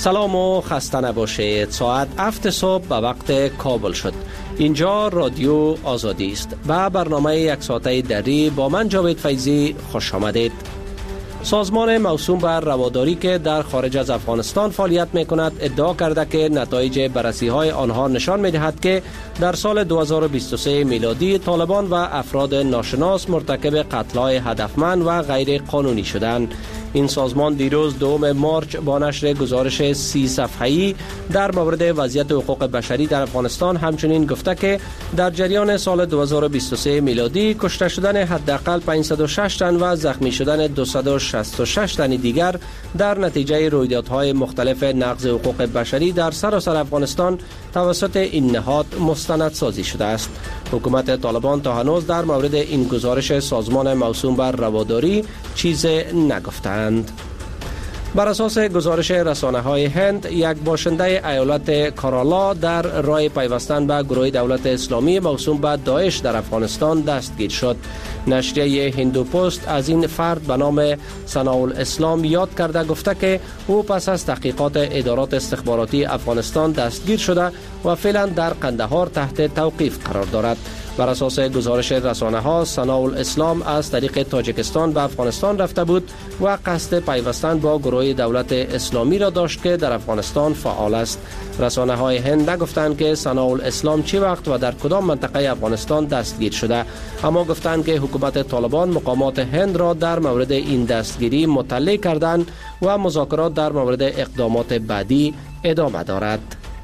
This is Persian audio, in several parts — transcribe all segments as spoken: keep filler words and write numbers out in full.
سلام و خسته نباشید. ساعت هفت صبح به وقت کابل شد. اینجا رادیو آزادی است. به برنامه یک ساعته دری با من جاوید فیضی خوش آمدید. سازمان موسوم بر رواداری که در خارج از افغانستان فعالیت می کند ادعا کرده که نتایج بررسی های آنها نشان می دهد که در سال دو هزار و بیست و سه میلادی طالبان و افراد ناشناس مرتکب قتل‌های هدفمند و غیر قانونی شدند. این سازمان دیروز دوم مارچ با نشر گزارش سی صفحه‌ای در مورد وضعیت حقوق بشری در افغانستان همچنین گفته که در جریان سال دو هزار و بیست و سه میلادی کشته شدن حداقل پانصد و شش تن و زخمی شدن دویست و شصت و شش تن دیگر در نتیجه رویدادهای مختلف نقض حقوق بشری در سراسر افغانستان توسط این نهاد مستندسازی شده است. حکومت طالبان تا هنوز در مورد این گزارش سازمان موسوم بر رواداری چیز نگفتند. بر اساس گزارش رسانه‌های هند، یک باشنده ایالت کارالا در راه پیوستن به گروه دولت اسلامی موسوم به داعش در افغانستان دستگیر شد. نشریه هندو پست از این فرد به نام ثناءالاسلام یاد کرده گفته که او پس از تحقیقات ادارات استخباراتی افغانستان دستگیر شده و فعلا در قندهار تحت توقیف قرار دارد. بر اساس گزارش رسانه‌ها، ثناءالاسلام از طریق تاجیکستان به افغانستان رفته بود و قصد پیوستن با گروه دولت اسلامی را داشت که در افغانستان فعال است. رسانه‌های هند نگفتند که ثناءالاسلام چه وقت و در کدام منطقه افغانستان دستگیر شده، اما گفتند که حکومت طالبان مقامات هند را در مورد این دستگیری مطلع کردند و مذاکرات در مورد اقدامات بعدی ادامه دارد.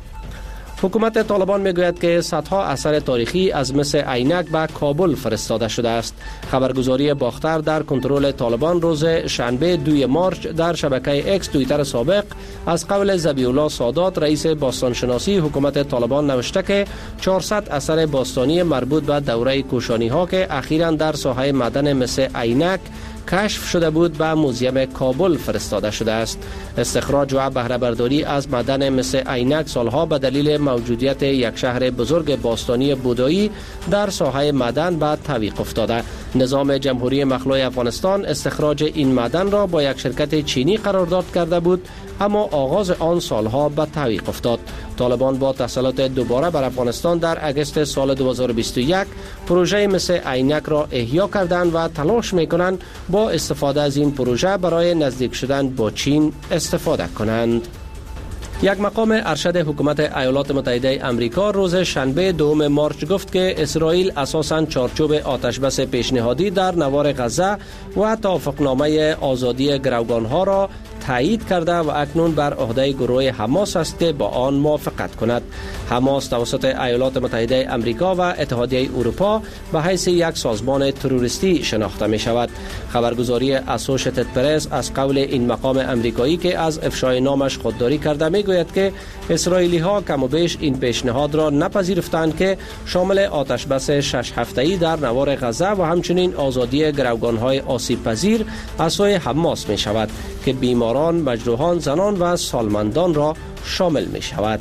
حکومت طالبان میگوید که صدها اثر تاریخی از مس عینک به کابل فرستاده شده است. خبرگزاری باختر در کنترل طالبان روز شنبه دوم مارچ در شبکه اکس توییتر سابق از قول ذبیح الله سادات رئیس باستانشناسی حکومت طالبان نوشته که چهارصد اثر باستانی مربوط به دوره کوشانی ها که اخیراً در ساحه معدن مس عینک کشف شده بود به موزیم کابل فرستاده شده است. استخراج و بهره برداری از معدن مس عینک سالها به دلیل موجودیت یک شهر بزرگ باستانی بودایی در ساحه معدن به تعویق افتاده. نظام جمهوری مخلوع افغانستان استخراج این معدن را با یک شرکت چینی قرارداد کرده بود، اما آغاز آن سالها به تعویق افتاد. طالبان با تسلط دوباره بر افغانستان در اگست سال دو هزار و بیست و یک پروژه مس عینک را احیا کردند و تلاش میکنند با استفاده از این پروژه برای نزدیک شدن با چین استفاده کنند. یک مقام ارشد حکومت ایالات متحده آمریکا روز شنبه دوم مارچ گفت که اسرائیل اساساً چارچوب آتشبس پیشنهادی در نوار غزه و توافقنامه آزادی گروگانها را تایید کرده و اکنون بر عهده گروه حماس است که با آن موافقت کند. حماس توسط ایالات متحده آمریکا و اتحادیه اروپا به حیث یک سازمان تروریستی شناخته می شود. خبرگزاری اسوشیتد پرس از قول این مقام آمریکایی که از افشای نامش خودداری کرده می گوید که اسرائیلی ها کم و بیش این پیشنهاد را نپذیرفتند که شامل آتشبس شش هفته‌ای در نوار غزه و همچنین آزادی گروگانهای آسیب پذیر از سوی حماس می شود که بیماران، مجروحان، زنان و سالمندان را شامل می شود.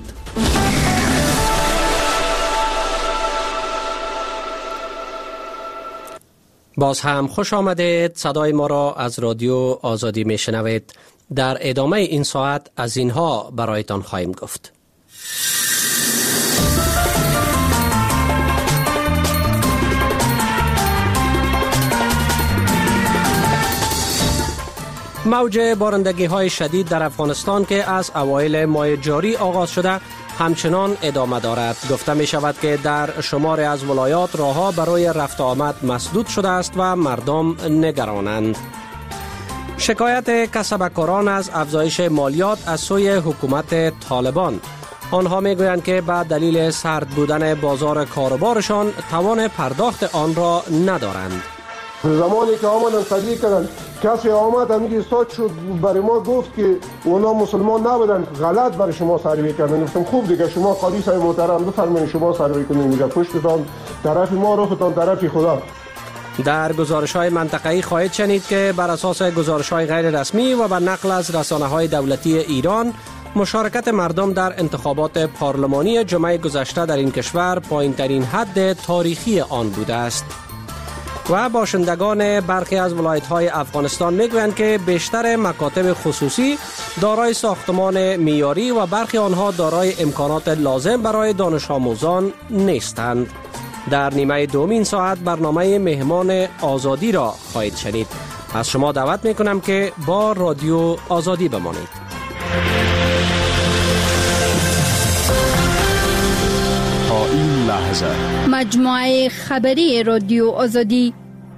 باز هم خوش آمدید. صدای ما را از رادیو آزادی می شنوید. در ادامه این ساعت از اینها برایتان خواهیم گفت. موج بارندگی های شدید در افغانستان که از اوایل ماه جاری آغاز شده همچنان ادامه دارد. گفته می شود که در شمار از ولایات راهها برای رفت آمد مسدود شده است و مردم نگرانند. شکایت کسبکاران از افزایش مالیات از سوی حکومت طالبان. آنها می گویند که به دلیل سرد بودن بازار کاروبارشان توان پرداخت آن را ندارند. زمانی که آمدن قضیه کردن کسی آمد همیگه استاد شد برای ما گفت که اونا مسلمان نبودن، غلط برای شما سروی کردن. گفتم خوب دیگه شما قاضی صاحب محترم بفرمایید شما سروی کنید، میگه پشتتان طرف ما روفتان طرف خدا. در گزارش‌های منطقه‌ای خواهید شنید که بر اساس گزارش‌های غیر رسمی و بر نقل از رسانه‌های دولتی ایران مشارکت مردم در انتخابات پارلمانی جمعه گذشته در این کشور پایین‌ترین حد تاریخی آن بوده است. و باشندگان برخی از ولایت‌های افغانستان میگویند که بیشتر مکاتب خصوصی دارای ساختمان معیاری و برخی آنها دارای امکانات لازم برای دانش آموزان نیستند. در نیمه دومین ساعت برنامه مهمان آزادی را خواهید شنید. از شما دعوت میکنم که با رادیو آزادی بمانید. تا این لحظه مجموعه خبری رادیو آزادی.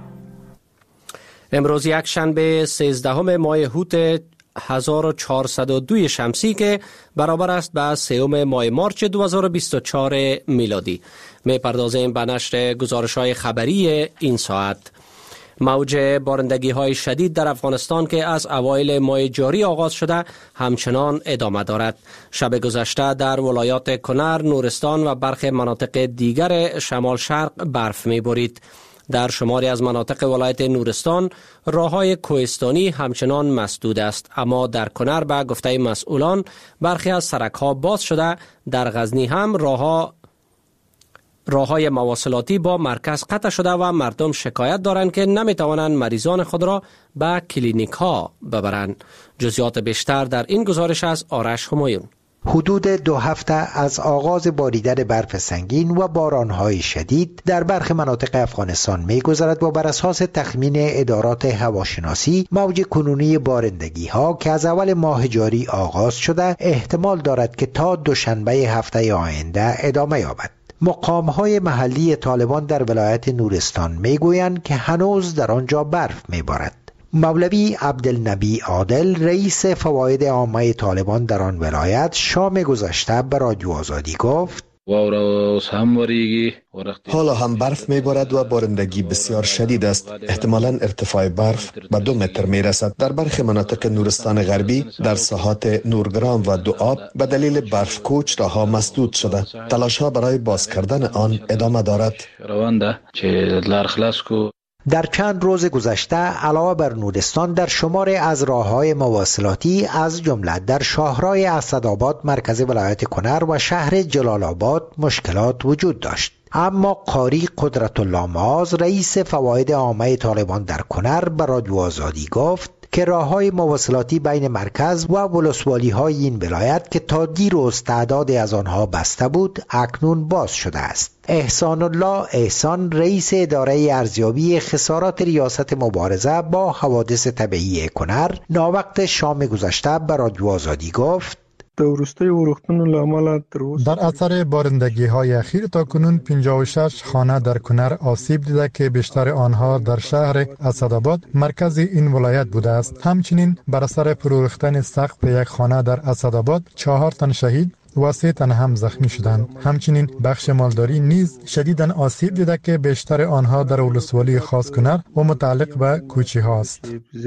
امروز یک شنبه سیزدهم ماه هوت هزار و چهارصد و دو شمسی که برابر است با سوم ماه مارچ دو هزار و بیست و چهار میلادی. می پردازیم به نشر گزارش‌های خبری این ساعت. موج بارندگی های شدید در افغانستان که از اوایل ماه جاری آغاز شده همچنان ادامه دارد. شب گذشته در ولایات کنر، نورستان و برخی مناطق دیگر شمال شرق برف می بارید. در شماری از مناطق ولایت نورستان راههای کوهستانی همچنان مسدود است، اما در کنر به گفته مسئولان برخی از سرک‌ها باز شده. در غزنی هم راهها راههای مواصلاتی با مرکز قطع شده و مردم شکایت دارند که نمیتوانند مریضان خود را به کلینیک ها ببرند. جزئیات بیشتر در این گزارش از آرش همایون. حدود دو هفته از آغاز باریدن برف سنگین و بارانهای شدید در برخی مناطق افغانستان می‌گذرد و بر اساس تخمین ادارات هواشناسی موج کنونی بارندگی ها که از اول ماه جاری آغاز شده احتمال دارد که تا دوشنبه هفته آینده ادامه یابد. مقام‌های محلی طالبان در ولایت نورستان میگویند که هنوز در آنجا برف میبارد. مولوی عبدالنبی عادل رئیس فواید عامه طالبان در آن ولایت شام گذشته به رادیو آزادی گفت: حالا هم برف میبارد و بارندگی بسیار شدید است. احتمالاً ارتفاع برف به دو متر میرسد. در برخی مناطق نورستان غربی در ساحات نورگرام و دوآب به دلیل برف کوچ راهها مسدود شده. تلاش‌ها برای باز کردن آن ادامه دارد. در چند روز گذشته علاوه بر نورستان در شمار از راه‌های مواصلاتی از جمله در شاهراه اسدآباد مرکز ولایت کنر و شهر جلال آباد مشکلات وجود داشت. اما قاری قدرت الله معاذ رئیس فواید عامه طالبان در کنر به رادیو آزادی گفت که راه‌های مواصلاتی بین مرکز و ولسوالی‌های این ولایت که تا دیروز تعدادی از آنها بسته بود اکنون باز شده است. احسان الله احسان رئیس اداره ارزیابی خسارات ریاست مبارزه با حوادث طبیعی کنر ناوقت شام گذشته به رادیو آزادی گفت: در اثر بارندگی های اخیر تا کنون پنجاه و شش خانه در کنر آسیب دیده که بیشتر آنها در شهر اسدآباد مرکز این ولایت بوده است. همچنین بر اثر فرو ریختن سقف یک خانه در اسدآباد چهار تن شهید و سه تن هم زخمی شدند. همچنین بخش مالداری نیز شدیداً آسیب دیده که بیشتر آنها در ولسوالی خاص کنر و متعلق به کوچی هاست.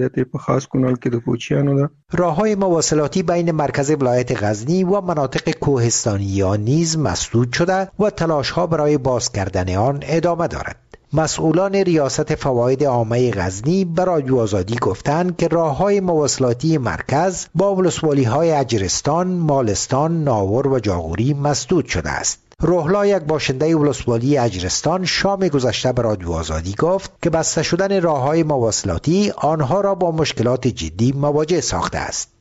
راه‌های مواصلاتی بین مرکز ولایت غزنی و مناطق کوهستانی آن نیز مسدود شده و تلاش‌ها برای باز کردن آن ادامه دارد. مسئولان ریاست فواید عامه غزنی به رادیو آزادی گفتند که راه‌های مواصلاتی مرکز با ولسوالی‌های اجرستان، مالستان، ناور و جاغوری مسدود شده است. روحلا یک باشنده ولسوالی اجرستان شام گذشته به رادیو آزادی گفت که بسته شدن راه‌های مواصلاتی آنها را با مشکلات جدی مواجه ساخته است.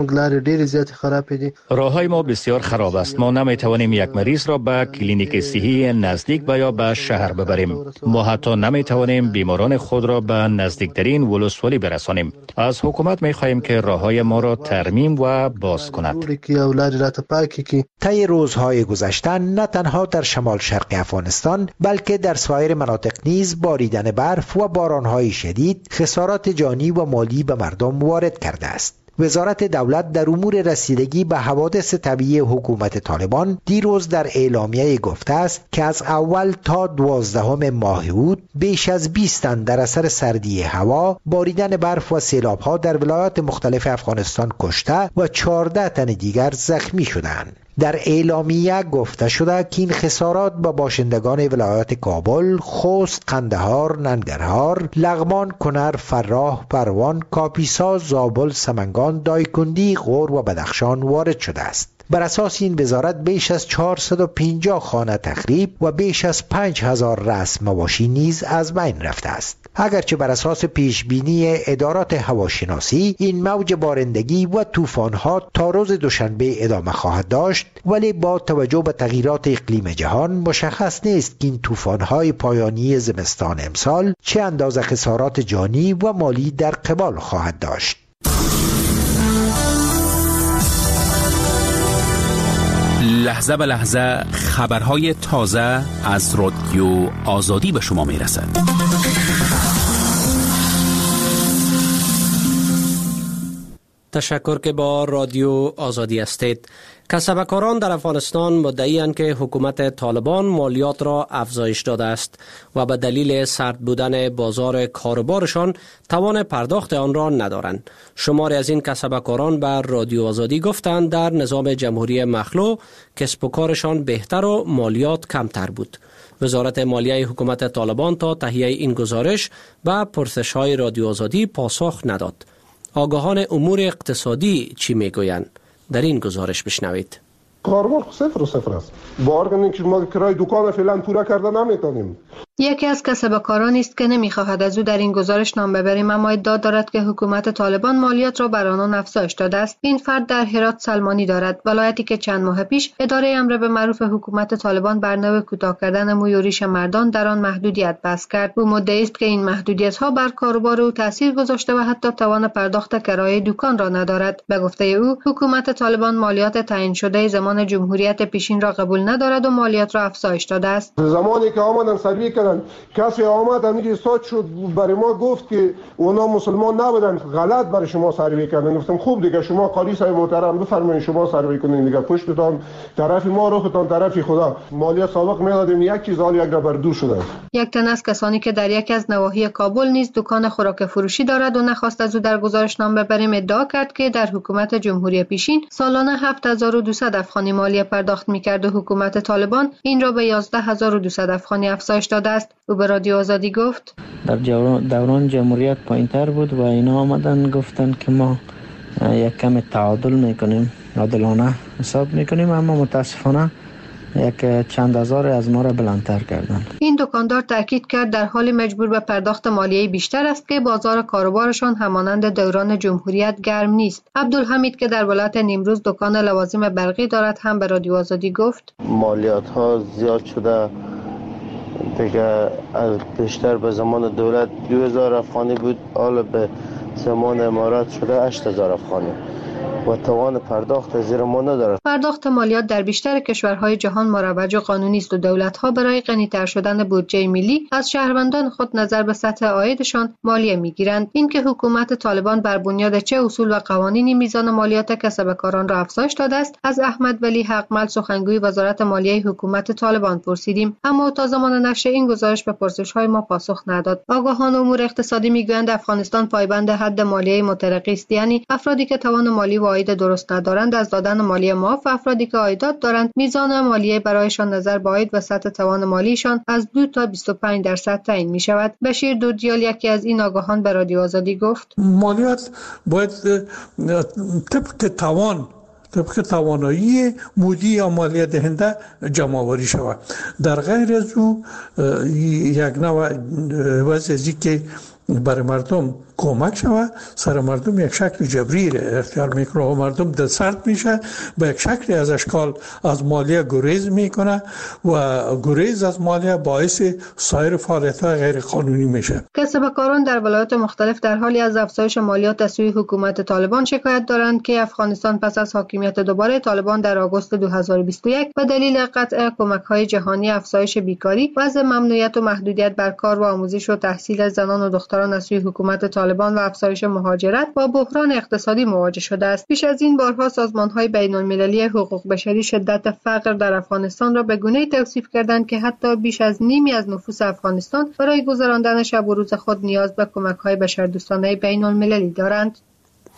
راههای ما بسیار خراب است. ما نمیتوانیم یک مریض را به کلینیک صحی نزدیک و یا به شهر ببریم. ما حتی نمیتوانیم بیماران خود را به نزدیکترین ولسوالی برسانیم. از حکومت میخواهیم که راههای ما را ترمیم و باز کند. طی روزهای گذشته نه تنها در شمال شرق افغانستان بلکه در سایر مناطق نیز باریدن برف و بارانهای شدید خسارات جانی و مالی به مردم وارد کرده است. وزارت دولت در امور رسیدگی به حوادث طبیعی حکومت طالبان دیروز در اعلامیه گفته است که از اول تا دوازدهم ماه اوت بیش از بیست تن در اثر سردی هوا، باریدن برف و سیلاب‌ها در ولایات مختلف افغانستان کشته و چهارده تن دیگر زخمی شدند. در اعلامیه گفته شده که این خسارات به باشندگان ولایات کابل، خوست، قندهار، ننگرهار، لغمان، کنر، فراه، پروان، کاپیسا، زابل، سمنگان، دایکندی، غور و بدخشان وارد شده است. بر اساس این وزارت بیش از چهارصد و پنجاه خانه تخریب و بیش از پنج هزار رأس مواشی نیز از بین رفته است. اگرچه بر اساس پیش بینی ادارات هواشناسی این موج بارندگی و طوفان‌ها تا روز دوشنبه ادامه خواهد داشت، ولی با توجه به تغییرات اقلیم جهان مشخص نیست که این طوفان‌های پایانی زمستان امسال چه اندازه خسارات جانی و مالی در قبال خواهد داشت. لحظه به لحظه خبرهای تازه از رادیو آزادی به شما میرسد. تشکر که با رادیو آزادی هستید. کسبکاران در افغانستان مدعی‌اند که حکومت طالبان مالیات را افزایش داده است و به دلیل سرد بودن بازار کاروبارشان توان پرداخت آن را ندارند. شماری از این کسبکاران بر رادیو آزادی گفتند در نظام جمهوری مخلوع کسب و کارشان بهتر و مالیات کمتر بود. وزارت مالیه حکومت طالبان تا تهیه این گزارش به پرسش‌های رادیو آزادی پاسخ نداد. آگاهان امور اقتصادی چی میگویند؟ در این گزارش بشنوید. کاروبار صفر و صفر است. با ارگانی که ما کرای دکان فعلا پورا کرده نمیتونیم. یکی از کسبکارانی است که نمیخواهد از او در این گزارش نام ببریم، اما ادعا دارد که حکومت طالبان مالیات را بر آنان افزایش داده است. این فرد در هرات سلمانی دارد، ولایتی که چند ماه پیش اداره امر به معروف حکومت طالبان بر نوع کوتاه کردن موی و ریش مردان در آن محدودیت بس کرد. او مدعی است که این محدودیت ها بر کاروبار او تاثیر گذاشته و حتی توان پرداخت کرایه دکان را ندارد. به گفته او، حکومت طالبان مالیات تعیین شده زمان جمهوریت پیشین را قبول ندارد و مالیات را افزایش داده است. زمانی که آمدن سروی کردن، کسی آمد همینجوری ساعت شد برای ما گفت که اونا مسلمان نبودن، غلط برای شما سروی کردن. گفتم خوب دیگه، شما قاضی صاحب محترم بفرمایید شما سروی کنین دیگه، پشتتان طرف ما روختان طرف خدا. مالیات سابق میدادیم یک چیز، حال یک بر دو شده. یک تن از کسانی که در یک از نواحی کابل نیز دکان خوراک فروشی دارد و نخواست از او در گزارش نام ببریم ادعا کرد که در حکومت جمهوری پیشین سالانه هفت هزار و دویست افغانی مالیه پرداخت می‌کرد و حکومت طالبان این را به یازده هزار و دویست افغانی افزایش داده است. او به رادیو آزادی گفت در دوران جمهوریت پایین‌تر بود و اینا آمدن گفتن که ما یک کم تعادل میکنیم، عادلانه حساب میکنیم، اما متاسفانه یک چند هزار از ما را بلندتر کردن. این دکاندار تاکید کرد در حال مجبور به پرداخت مالیه بیشتر است که بازار کاروبارشان همانند دوران جمهوریت گرم نیست. عبدالحمید که در ولایت نیمروز دکان لوازم برقی دارد هم به رادیو آزادی گفت مالیات ها زیاد شده دیگه، بیشتر به زمان دولت دو هزار افغانی بود، حالا به زمان امارات شده هشت هزار افغانی و توان پرداخت زیر ما ندارد. پرداخت مالیات در بیشتر کشورهای جهان مروج و قانونی است و دولت‌ها برای غنی‌تر شدن بودجه ملی از شهروندان خود نظر به سطح عایدشان مالیه می‌گیرند. اینکه حکومت طالبان بر بنیاد چه اصول و قوانینی میزان مالیات کسبکاران را افزایش داده است، از احمد ولی حقمل سخنگوی وزارت مالیه حکومت طالبان پرسیدیم، اما تا زمان نشر این گزارش به پرسش‌های ما پاسخ نداد. آگاهان امور اقتصادی می‌گویند افغانستان پایبند حد مالیه مترقی است، یعنی افرادی که توان مالی و عاید درست ندارند از دادن مالیه معاف و افرادی که عایدات دارند میزان مالیه برایشان نظر به عاید و سطح توان مالیشان از دو تا بیست و پنج درصد تعیین می شود. بشیر دودیال یکی از این آگاهان به رادیو آزادی گفت مالیات باید طبق توان طبق توانایی مودی یا مالیه دهنده جمع آوری شود. در غیر از او یک نوع وضعی که برای مردم کمک شود، سر مردم یک شکل جبری اختیار میکنه و مردم دل سرد میشه، به یک شکلی از اشکال از مالیه گریز میکنه و گریز از مالیه باعث سایر فعالیت‌های غیر قانونی میشه. کسبکاران در ولایات مختلف در حالی از افزایش مالیات از سوی حکومت طالبان شکایت دارند که افغانستان پس از حاکمیت دوباره طالبان در آگوست دو هزار و بیست و یک به دلیل قطع کمک‌های جهانی، افزایش بیکاری، وضع ممنوعیت و محدودیت بر کار و آموزش و تحصیل زنان و دختران از سوی حکومت طالبان و افزایش مهاجرت با بحران اقتصادی مواجه شده است. پیش از این بارها سازمان‌های بین‌المللی حقوق بشری شدت فقر در افغانستان را به گونه‌ای توصیف کردند که حتی بیش از نیمی از نفوس افغانستان برای گذراندن شب و روز خود نیاز به کمک‌های بشردوستانه بین‌المللی دارند.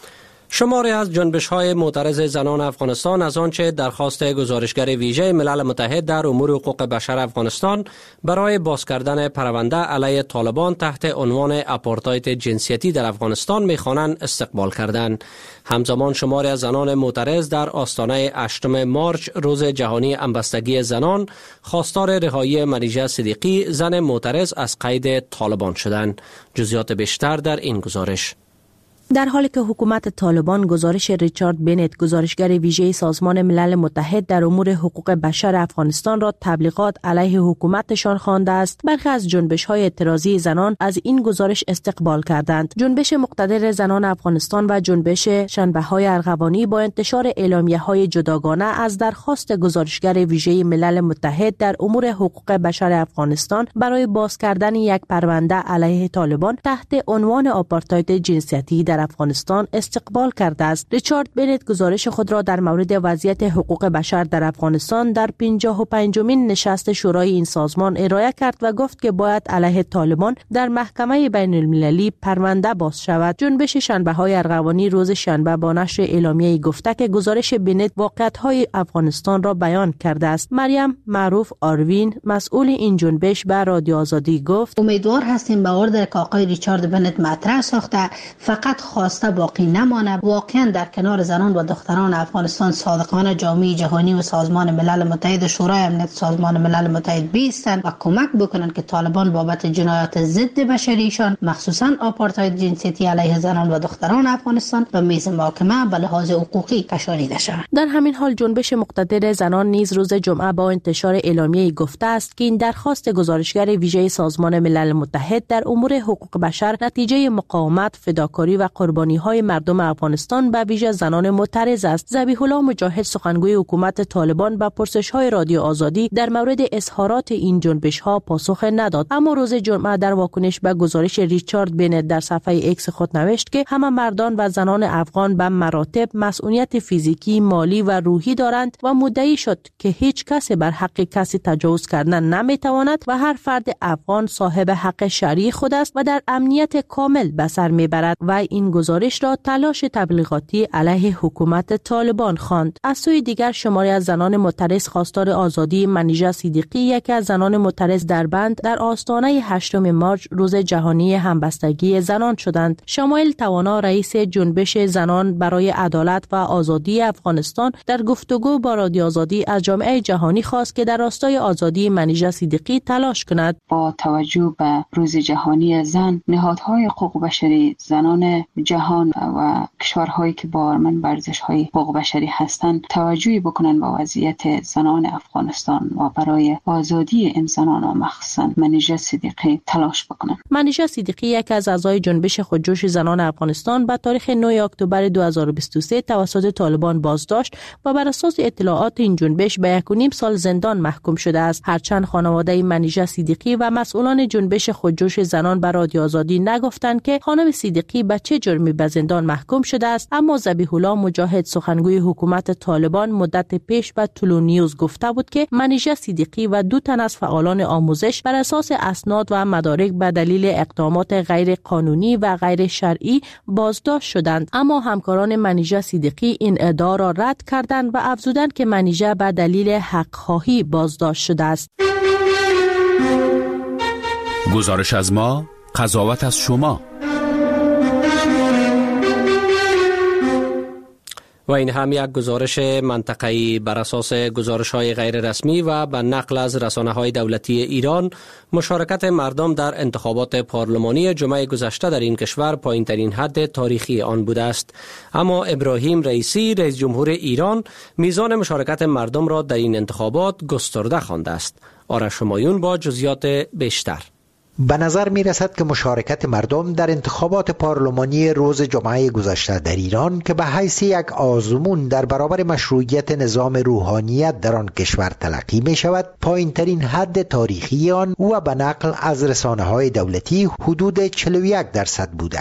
شماری از جنبش‌های معترض زنان افغانستان از آنچه درخواست گزارشگر ویژه ملل متحد در امور حقوق بشر افغانستان برای باز کردن پرونده علیه طالبان تحت عنوان آپارتاید جنسیتی در افغانستان می‌خوانند استقبال کردند. همزمان شماری از زنان معترض در آستانه هشتم مارچ روز جهانی همبستگی زنان خواستار رهایی منیژه صدیقی زن معترض از قید طالبان شدند. جزئیات بیشتر در این گزارش. در حالی که حکومت طالبان گزارش ریچارد بنت گزارشگر ویژه سازمان ملل متحد در امور حقوق بشر افغانستان را تبلیغات علیه حکومتشان خوانده است، برخی از جنبش‌های اعتراضی زنان از این گزارش استقبال کردند. جنبش مقتدر زنان افغانستان و جنبش شنبه‌های ارغوانی با انتشار اعلامیه‌های جداگانه از درخواست گزارشگر ویژه ملل متحد در امور حقوق بشر افغانستان برای باز کردن یک پرونده علیه طالبان تحت عنوان آپارتاید جنسیتی در افغانستان استقبال کرده است. ریچارد بنت گزارش خود را در مورد وضعیت حقوق بشر در افغانستان در پنجاه و پنجمین نشست شورای این سازمان ارائه کرد و گفت که باید علیه طالبان در محکمه بین المللی پرونده باز شود. جنبش شنبه‌های ارغوانی روز شنبه با نشر اعلامیه‌ای گفته که گزارش بنت واقعیت‌های افغانستان را بیان کرده است. مریم معروف آروین مسئول این جنبش به رادیو آزادی گفت: امیدوار هستیم به اوردر که آقای ریچارد بنت مطرح ساخته فقط خواسته باقی نمانه، واقعا در کنار زنان و دختران افغانستان صادقانه جامعه جهانی و سازمان ملل متحد، شورای امنیت سازمان ملل متحد بیستن و کمک بکنن که طالبان بابت جنایات ضد بشریشان مخصوصا آپارتاید جنسیتی علیه زنان و دختران افغانستان به میز محاکمه به لحاظ حقوقی کشانیده شوند. در همین حال جنبش مقتدر زنان نیز روز جمعه با انتشار اعلامیه‌ای گفته است که این درخواست گزارشگر ویژه سازمان ملل متحد در امور حقوق بشر نتیجه مقاومت، فداکاری و قربانی‌های مردم افغانستان به ویژه زنان معترض است. ذبیح الله مجاهد سخنگوی حکومت طالبان به پرسش‌های رادیو آزادی در مورد اظهارات این جنبش‌ها پاسخ نداد، اما روز جمعه در واکنش به گزارش ریچارد بنت در صفحه ایکس خود نوشت که همه مردان و زنان افغان به مراتب مسئولیت فیزیکی، مالی و روحی دارند و مدعی شد که هیچ کسی بر حق کسی تجاوز کردن نمی‌تواند و هر فرد افغان صاحب حق شرعی خود است و در امنیت کامل به سر می‌برد و این گزارش را تلاش تبلیغاتی علیه حکومت طالبان خواند. از سوی دیگر شماری از زنان معترض خواستار آزادی منیژه صدیقی، یکی از زنان معترض در بند، در آستانه هشتم مارچ روز جهانی همبستگی زنان شدند. شمایل توانا رئیس جنبش زنان برای عدالت و آزادی افغانستان در گفتگو با رادیو آزادی از جامعه جهانی خواست که در راستای آزادی منیژه صدیقی تلاش کند. با توجه به روز جهانی زن، نهادهای حقوق بشری زنان جهان و کشورهایی که باورمند بر ارزش‌های حقوق بشری هستند توجهی بکنن با وضعیت زنان افغانستان و برای آزادی این زنان و مخصوصا منیژه صدیقی تلاش بکنن. منیژه صدیقی یک از اعضای جنبش خودجوش زنان افغانستان به تاریخ نه اکتبر دو هزار و بیست و سه توسط طالبان بازداشت و بر اساس اطلاعات این جنبش به یک و نیم سال زندان محکوم شده است. هرچند خانواده منیژه صدیقی و مسئولان جنبش خودجوش زنان به رادیو آزادی نگفتند که خانم صدیقی به چه جرمی به زندان محکوم شده است، اما ذبیح الله مجاهد سخنگوی حکومت طالبان مدت پیش به طلوع نیوز گفته بود که منیژه صدیقی و دو تن از فعالان آموزش بر اساس اسناد و مدارک به دلیل اقدامات غیر قانونی و غیر شرعی بازداشت شدند، اما همکاران منیژه صدیقی این ادعا را رد کردند و افزودند که منیژه به دلیل حق خواهی بازداشت شده است. گزارش از ما، قضاوت از شما. و این هم یک گزارش منطقه‌ای بر اساس گزارش‌های غیر رسمی و به نقل از رسانه‌های دولتی ایران. مشارکت مردم در انتخابات پارلمانی جمعه گذشته در این کشور پایین‌ترین حد تاریخی آن بوده است، اما ابراهیم رئیسی رئیس جمهور ایران میزان مشارکت مردم را در این انتخابات گسترده خوانده است. آرش همایون با جزئیات بیشتر. به نظر می رسد که مشارکت مردم در انتخابات پارلمانی روز جمعه گذشته در ایران که به حیث یک آزمون در برابر مشروعیت نظام روحانیت در آن کشور تلقی می شود، پایین ترین حد تاریخی آن و به نقل از رسانه های دولتی حدود چهل و یک درصد بوده است.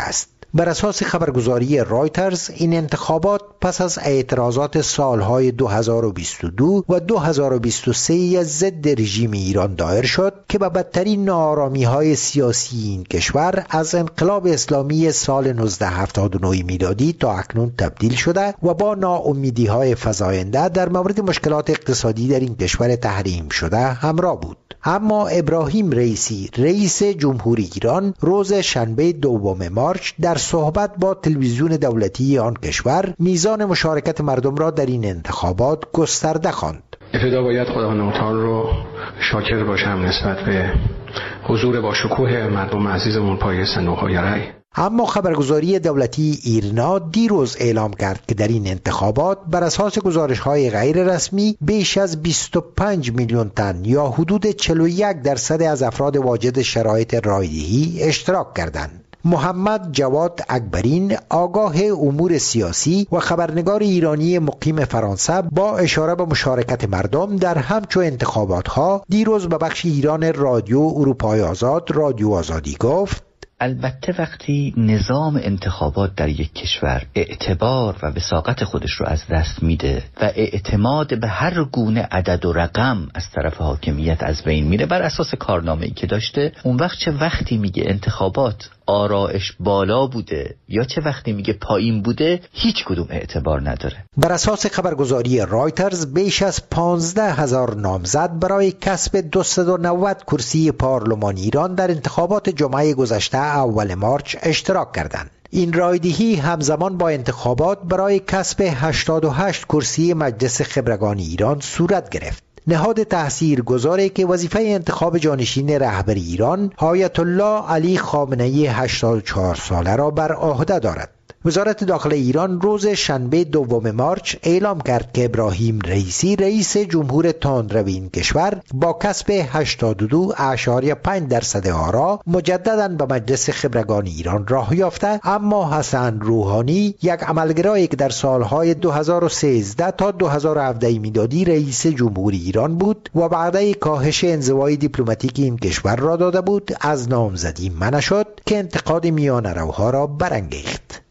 بر اساس خبرگزاری رایترز این انتخابات پس از اعتراضات سالهای دو هزار و بیست و دو و دو هزار و بیست و سه ضد رژیم ایران دایر شد که به بدترین ناآرامی‌های سیاسی این کشور از انقلاب اسلامی سال نوزده هفتاد و نه میلادی تا اکنون تبدیل شده و با ناامیدی‌های فزاینده در مورد مشکلات اقتصادی در این کشور تحریم شده همراه بود. اما ابراهیم رئیسی رئیس جمهوری ایران روز شنبه دوم مارچ در صحبت با تلویزیون دولتی آن کشور میزان مشارکت مردم را در این انتخابات گسترده خواند. ابتدا باید خداوند متعال رو شاکر باشم نسبت به حضور با شکوه مردم عزیزمون پای صندوق‌های رای. اما خبرگزاری دولتی ایرنا دیروز اعلام کرد که در این انتخابات بر اساس گزارش‌های غیر رسمی بیش از بیست و پنج میلیون تن یا حدود چهل و یک درصد از افراد واجد شرایط رایدهی اشتراک کردند. محمد جواد اکبرین آگاه امور سیاسی و خبرنگار ایرانی مقیم فرانسه با اشاره به مشارکت مردم در همچو انتخابات‌ها دیروز به بخش ایران رادیو اروپای آزاد رادیو آزادی گفت: البته وقتی نظام انتخابات در یک کشور اعتبار و وثاقت خودش رو از دست میده و اعتماد به هر گونه عدد و رقم از طرف حاکمیت از بین میره بر اساس کارنامه‌ای که داشته، اون وقت چه وقتی میگه انتخابات آرایش بالا بوده یا چه وقتی میگه پایین بوده هیچ کدوم اعتبار نداره. بر اساس خبرگزاری رایترز بیش از پانزده هزار نامزد برای کسب دویست و نود کرسی پارلمان ایران در انتخابات جمعه گذشته اول مارچ اشتراک کردند. این رایدهی همزمان با انتخابات برای کسب هشتاد و هشت کرسی مجلس خبرگان ایران صورت گرفت. نهاد تاثیرگذاری که وظیفه انتخاب جانشین رهبر ایران آیت الله علی خامنه‌ای هشتاد و چهار ساله را بر عهده دارد. وزارت داخل ایران روز شنبه دوم مارچ اعلام کرد که ابراهیم رئیسی رئیس جمهور تندرو این کشور با کسب هشتاد و دو اشاریه پنج درصد آرا مجددا به مجلس خبرگان ایران راه یافته، اما حسن روحانی یک عملگرایی که در سالهای دو هزار و سیزده تا دو هزار و هفده میلادی رئیس جمهوری ایران بود و بعد کاهش انزوای دیپلماتیک این کشور را داده بود از نامزدی منع شد که انتقاد میانه‌روها را برانگیخت.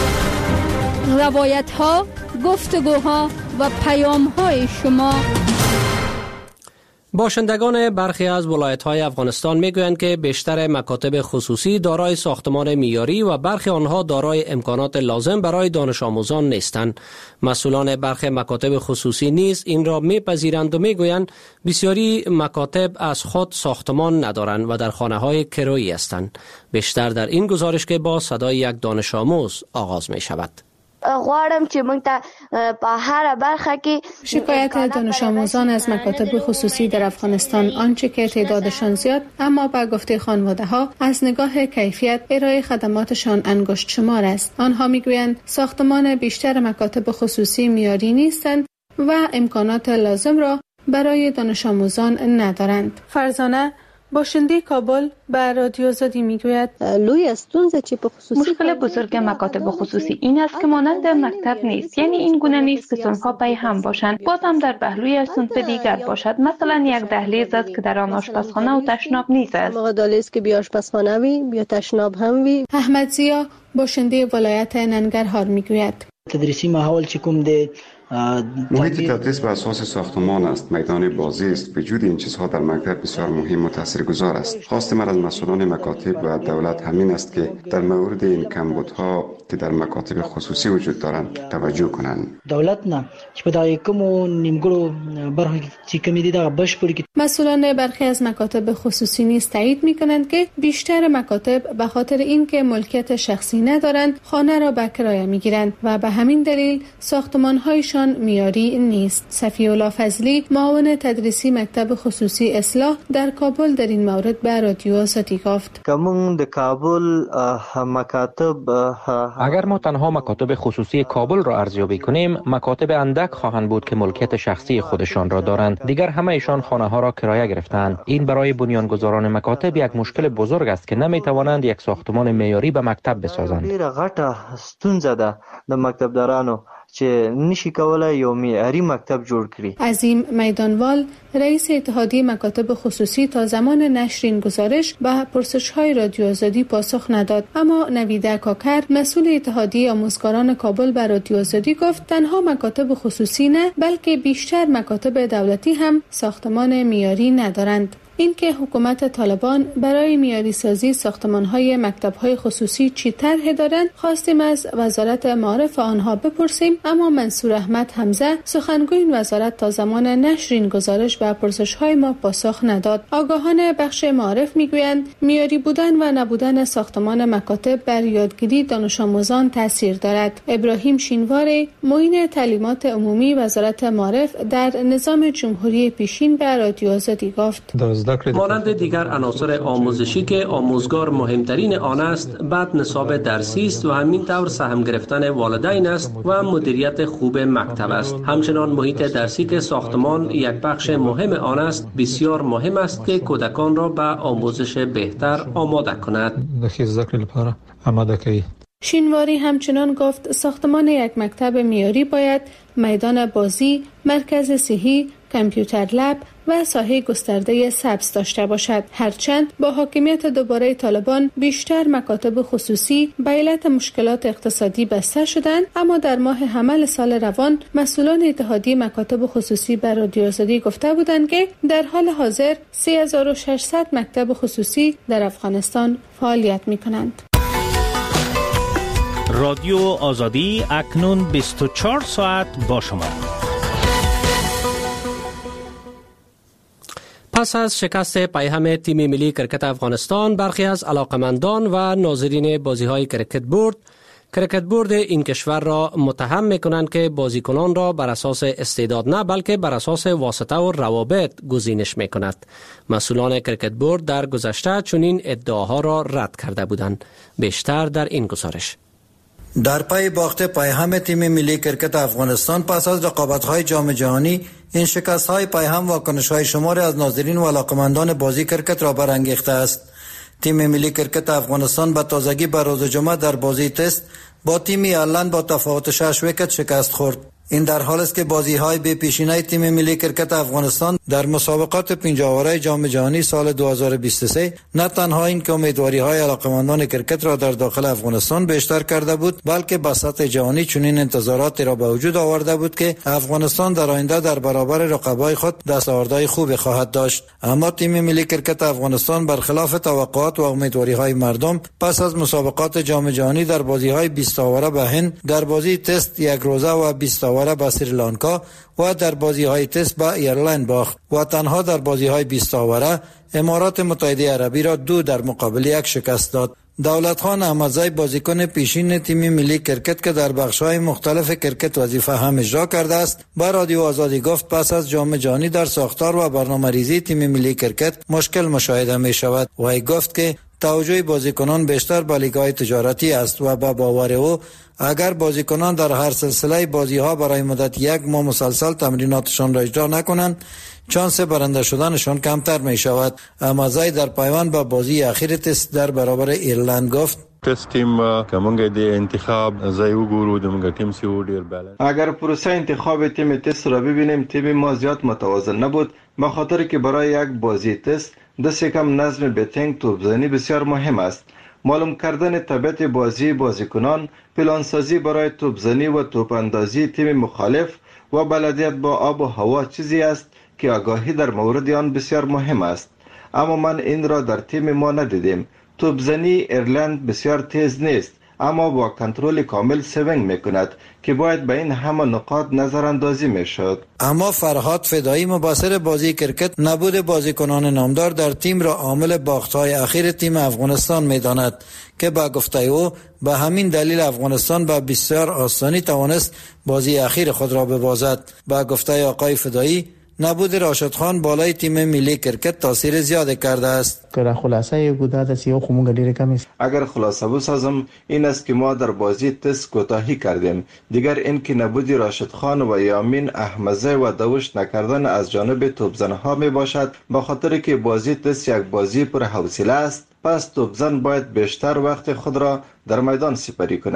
روایت ها، گفتگوها و پیام های شما. باشندگان برخی از ولایت‌های افغانستان می‌گویند که بیشتر مکاتب خصوصی دارای ساختمان معیاری و برخی آنها دارای امکانات لازم برای دانش آموزان نیستند. مسئولان برخی مکاتب خصوصی نیز این را می‌پذیرند و می‌گویند بسیاری مکاتب از خود ساختمان ندارند و در خانه‌های کرایی هستند. بیشتر در این گزارش که با صدای یک دانش آموز آغاز می‌شود. غواړم چې موږ ته په هر برخه کې شکایت دانش آموزان از مکاتب خصوصی در افغانستان آنچه که تعدادشان زیاد اما به گفته خانواده ها از نگاه کیفیت ارائه خدماتشان انگشت شمار است. آنها میگویند ساختمان بیشتر مکاتب خصوصی معیاری نیستند و امکانات لازم را برای دانش آموزان ندارند. فرزانه باشنده کابل به رادیو آزادی میگوید مشکل بزرگ مکاتب خصوصی این است که مانند مکتب نیست، یعنی این گونه نیست که صنف‌ها پای هم باشند، باز هم در پهلوی صنف دیگر باشد. مثلا یک دهلیز است که در آن آشپزخانه و تشناب نیست است. دهلیز که بیا آشپزخانه وی بیا تشناب هم وی. احمد زیا باشنده ولایت ننگرهار میگوید تدریسی ماحول چې کوم دی محیط تدریس بر اساس ساختمان است، میدان بازی است. وجود این چیزها در مکتب بسیار مهم و تاثیرگذار است. خواست من از مسئولان مکاتب و دولت همین است که در مورد این کمبودها که در مکاتب خصوصی وجود دارند توجه کنند. دولت نه چې په دای کوم نیمګړو برخو چې کمی دي دا بشپړ کی. مسئولان برخی از مکاتب خصوصی نیز تایید می‌کنند که بیشتر مکاتب به خاطر اینکه ملکیت شخصی ندارند خانه را به کرایه می‌گیرند و به همین دلیل ساختمان‌هایشان معیاری نیست. صفی الله فضلی معاون تدریسی مکتب خصوصی اصلاح در کابل در این مورد به رادیو آزادی گفت کمون د کابل مکاتب اگر ما تنها مکاتب خصوصی کابل را ارزیابی کنیم، مکاتب اندک خواهند بود که ملکیت شخصی خودشان را دارند. دیگر همه ایشان خانه ها را کرایه گرفتند. این برای بنیانگذاران مکاتب یک مشکل بزرگ است که نمی توانند یک ساختمان معیاری به مکتب بسازند. ډیره غټه ستونزه ده د مکتبدارانو چې نشي کولای یو معیاري مکتب جوړ کړي. عظیم میدانوال رئیس اتحادیه مکاتب خصوصی تا زمان نشر این گزارش به پرسش‌های رادیو آزادی پاسخ نداد، اما نویده کاکر مسئول اتحادیه آموزگاران کابل به رادیو آزادی گفت تنها مکاتب خصوصی نه بلکه بیشتر مکاتب دولتی هم ساختمان معیاری ندارند. اینکه حکومت طالبان برای معیاری سازی ساختمان‌های مکتب‌های خصوصی چی طرح دارند خواستیم از وزارت معارف آنها بپرسیم، اما منصور احمد حمزه سخنگوی این وزارت تا زمان نشر این گزارش به پرسش‌های ما پاسخ نداد. آگاهان بخش معارف می‌گویند معیاری بودن و نبودن ساختمان مکاتب بر یادگیری دانش آموزان تاثیر دارد. ابراهیم شینوار معین تعلیمات عمومی وزارت معارف در نظام جمهوری پیشین به رادیو آزادی گفت مانند دیگر عناصر آموزشی که آموزگار مهمترین آن است، بعد نصاب درسی است و همین طور سهم گرفتن والدین است و مدیریت خوب مکتب است. همچنان محیط درسی که ساختمان یک بخش مهم آن است، بسیار مهم است که کودکان را به آموزش بهتر آماده کند. شینواری همچنان گفت ساختمان یک مکتب معیاری باید میدان بازی، مرکز صحی، کامپیوتر لب و ساحه گسترده سبز داشته باشد. هرچند با حاکمیت دوباره طالبان بیشتر مکاتب خصوصی به علت مشکلات اقتصادی بسته شدند، اما در ماه حمل سال روان مسئولان اتحادیه مکاتب خصوصی به رادیو آزادی گفته بودند که در حال حاضر سه هزار و ششصد مکتب خصوصی در افغانستان فعالیت می‌کنند. رادیو آزادی اکنون بیست و چهار ساعت با شما. پس از شکست پیهم تیم ملی کرکت افغانستان، برخی از علاقمندان و ناظرین بازی‌های کرکت بورد کرکت بورد این کشور را متهم می‌کنند که بازیکنان را بر اساس استعداد نه بلکه بر اساس واسطه و روابط گزینش می‌کند. مسئولان کرکت بورد در گذشته چنین ادعاها را رد کرده بودند. بیشتر در این گزارش. در پی باخت پیهم تیم ملی کرکت افغانستان پس از رقابت‌های جام جهانی، این شکست‌های پیهم واکنش‌های شماری از ناظرین و علاقه‌مندان بازی کرکت را برانگیخته است. تیم ملی کرکت افغانستان به تازگی به روز جمعه در بازی تست با تیم ایرلند با تفاوت شش ویکت شکست خورد. این در حال است که بازی‌های بی پیشینه تیم ملی کرکت افغانستان در مسابقات پنجاوره جام جهانی سال دو هزار و بیست و سه نه تنها این که امیدواری‌های علاقه‌مندان کرکت را در داخل افغانستان بیشتر کرده بود، بلکه به سطح جهانی چنین انتظاراتی را به وجود آورده بود که افغانستان در آینده در برابر رقبای خود دستاوردهای خوبی خواهد داشت. اما تیم ملی کرکت افغانستان برخلاف توقعات و امیدواری‌های مردم پس از مسابقات جام جهانی در بازی‌های بیست اوره به هند، در بازی تست یک روزه و بیست با سریلانکا و در بازی‌های تست با ایرلند باخت و تنها در بازی‌های بیست اوره امارات متحده عربی را دو در مقابل یک شکست داد. دولت خان احمدزی بازیکن پیشین تیم ملی کرکت که در بخش‌های مختلف کرکت وظیفه هم اجرا کرده است، با رادیو آزادی گفت پس از جام جهانی در ساختار و برنامه‌ریزی تیم ملی کرکت مشکل مشاهده می‌شود و ای گفت که توجه بازیکنان بیشتر به لیگ‌های تجارتی است و با باور او اگر بازیکنان در هر سلسله بازی‌ها برای مدت یک ماه مسلسل تمریناتشان را اجرا نکنند، شانس برنده شدنشان کمتر می شود. احمدزی در پیوند با بازی اخیر تست در برابر ایرلند گفت تست تیم که مونږ د انتخاب ځای وګورو د مونږ تیم سی ډیر بالانس. اگر پروسه انتخاب تیم تست را ببینیم، تیم ما زیاد متوازن نبود، به خاطر که برای یک بازی تست دست کم نظم بتنگ توپزنی بسیار مهم است. معلوم کردن طبیعت بازی بازیکنان، پلانسازی برای توپزنی و توپ اندازی تیم مخالف و بلدیت با آب و هوا چیزی است که آگاهی در مورد آن بسیار مهم است. اما من این را در تیم ما ندیدیم. توپزنی ایرلند بسیار تیز نیست، اما با کنترل کامل سوینگ میکند که باید به این همه نقاط نظر اندازی میشد. اما فرهاد فدایی مبصر بازی کرکت نبود بازیکنان نامدار در تیم را عامل باخت‌های اخیر تیم افغانستان میداند که با گفته او به همین دلیل افغانستان با بسیار آسانی توانست بازی اخیر خود را ببازد. با گفته آقای فدایی نبود راشد خان بالای تیم ملی کرکت تاثیر زیاده کرده است. که خلاصه گوداد سیو خمون گلیره کمی است. اگر خلاصه بسازم این است که ما در بازی تست کوتاهی کردیم. دیگر این که نبود راشد خان و یامین احمدزی و دوش نکردن از جانب توپزنها می باشد، به خاطر که بازی تست یک بازی پر حوصله است. پس توپزن باید بیشتر وقت خود را در میدان سپری کند.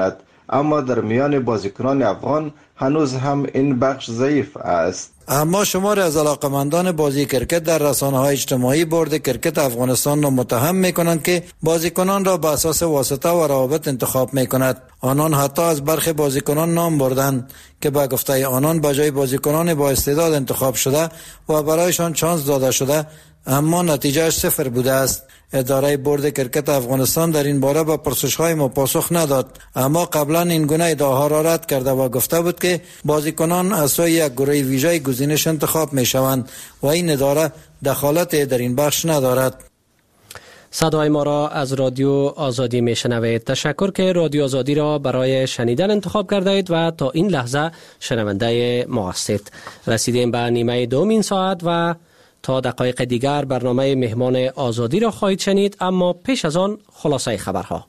اما در میان بازیکنان افغان هنوز هم این بخش ضعیف است. اما شمار از علاقمندان بازی کرکت در رسانه‌های اجتماعی بورد کرکت افغانستان را متهم می‌کنند که بازیکنان را بر اساس واسطه و روابط انتخاب می‌کند. آنان حتی از برخی بازیکنان نام بردند که به گفته آنان به جای بازیکنان با استعداد انتخاب شده و برایشان چانس داده شده، اما نتیجهش صفر بوده است. اداره بورد کرکت افغانستان در این باره به پرسش‌های ما پاسخ نداد، اما قبلا این گونه ادعاها را رد کرده و گفته بود که بازیکنان از سوی یک گروه ویژه گزینش انتخاب می‌شوند و این اداره دخالت در این بخش ندارد. صدای ما را از رادیو آزادی میشنوید. تشکر که رادیو آزادی را برای شنیدن انتخاب کردید و تا این لحظه شنونده ما هستید. رسیدیم به نیمه دوم این ساعت و تا دقایق دیگر برنامه مهمان آزادی را خواهید شنید، اما پیش از آن خلاصه خبرها.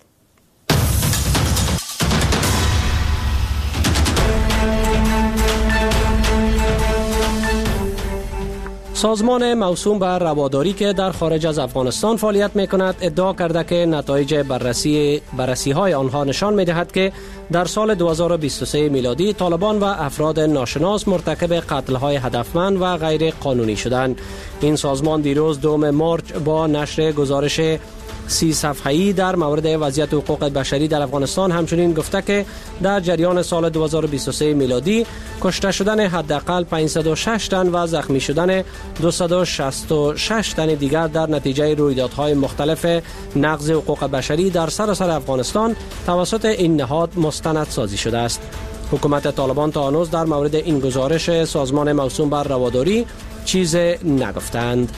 سازمان موسوم به رواداری که در خارج از افغانستان فعالیت می‌کند ادعا کرده که نتایج بررسی بررسی‌های آنها نشان می‌دهد که در سال دو هزار و بیست و سه میلادی طالبان و افراد ناشناس مرتکب قتل‌های هدفمند و غیر قانونی شدند. این سازمان دیروز دوم مارچ با نشر گزارش سی صفحه‌ای در مورد وضعیت حقوق بشری در افغانستان همچنین گفته که در جریان سال دو هزار و بیست و سه میلادی کشته شدن حداقل پانصد و شش تن و زخمی شدن دویست و شصت و شش تن دیگر در نتیجه رویدادهای مختلف نقض حقوق بشری در سراسر افغانستان توسط این نهاد مستند سازی شده است. حکومت طالبان تا هنوز در مورد این گزارش سازمان موسوم بر رواداری چیز نگفتند.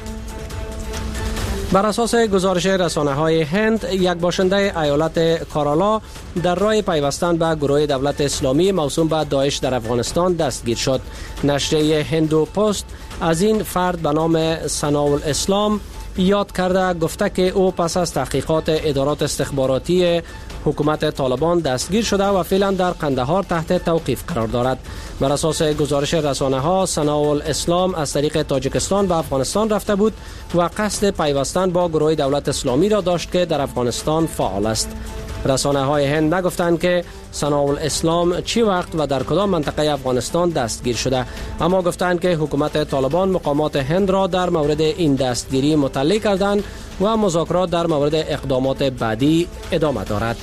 بر اساس گزارش رسانه‌های هند، یک باشنده ایالت کارالا در راه پیوستن به گروه دولت اسلامی موسوم به داعش در افغانستان دستگیر شد. نشریه هندو پست از این فرد به نام ثناءالاسلام یاد کرده گفته که او پس از تحقیقات ادارات استخباراتی حکومت طالبان دستگیر شده و فعلا در قندهار تحت توقیف قرار دارد. بر اساس گزارش رسانه‌ها، ثناءالاسلام از طریق تاجیکستان به افغانستان رفته بود و قصد پیوستن با گروه دولت اسلامی را داشت که در افغانستان فعال است. رسانه‌های هند نگفتند که ثناءالاسلام چی وقت و در کدام منطقه افغانستان دستگیر شده، اما گفتند که حکومت طالبان مقامات هند را در مورد این دستگیری مطلع کردند و مذاکرات در مورد اقدامات بعدی ادامه دارد.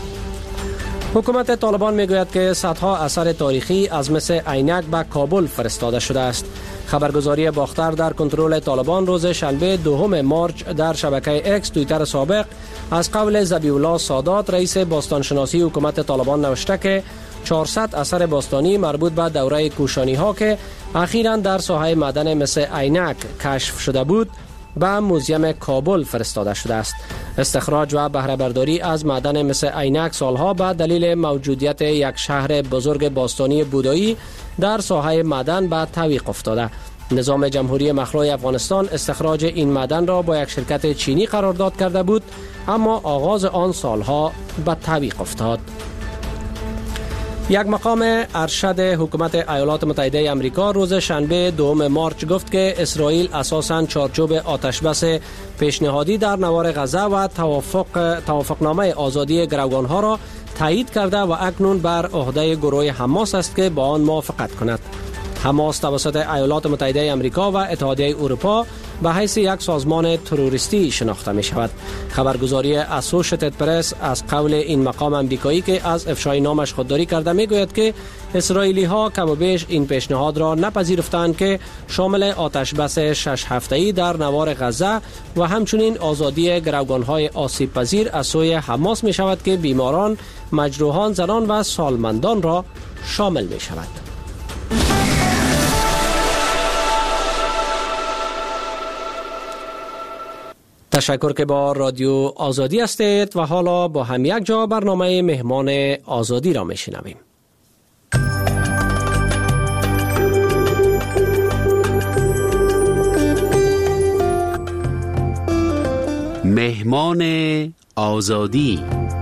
حکومت طالبان میگوید که صدها اثر تاریخی از مس عینک به کابل فرستاده شده است. خبرگزاری باختر در کنترل طالبان روز شنبه دوم مارچ در شبکه اکس توییتر سابق از قول ذبیح الله سادات رئیس باستانشناسی حکومت طالبان نوشته که چهارصد اثر باستانی مربوط به دوره کوشانی ها که اخیراً در ساحه معدن مس عینک کشف شده بود به موزیم کابل فرستاده شده است. استخراج و بهره برداری از معدن مس عینک سالها به دلیل موجودیت یک شهر بزرگ باستانی بودایی در ساحه معدن به تعویق افتاده. نظام جمهوری مخلوع افغانستان استخراج این معدن را با یک شرکت چینی قرارداد کرده بود، اما آغاز آن سالها به تعویق افتاد. یک مقام ارشد حکومت ایالات متحده آمریکا روز شنبه دوم مارچ گفت که اسرائیل اساساً چارچوب آتشبس پیشنهادی در نوار غزه و توافق توافقنامه آزادی گروگانها را تایید کرده و اکنون بر عهده گروه حماس است که با آن موافقت کند. حماس توسط ایالات متحده آمریکا و اتحادیه اروپا به حیث یک سازمان تروریستی شناخته می شود. خبرگزاری اسوشیتد پرس از قول این مقام آمریکایی که از افشای نامش خودداری کرده می گوید که اسرائیلی ها کم و بیش این پیشنهاد را نپذیرفتند که شامل آتش بس شش هفته‌ای در نوار غزه و همچنین آزادی گروگان‌های آسیب پذیر از سوی حماس می شود که بیماران، مجروحان، زنان و سالمندان را شامل می شود. تشکر که با رادیو آزادی هستید و حالا با هم یک جا برنامه مهمان آزادی را میشنویم. مهمان آزادی.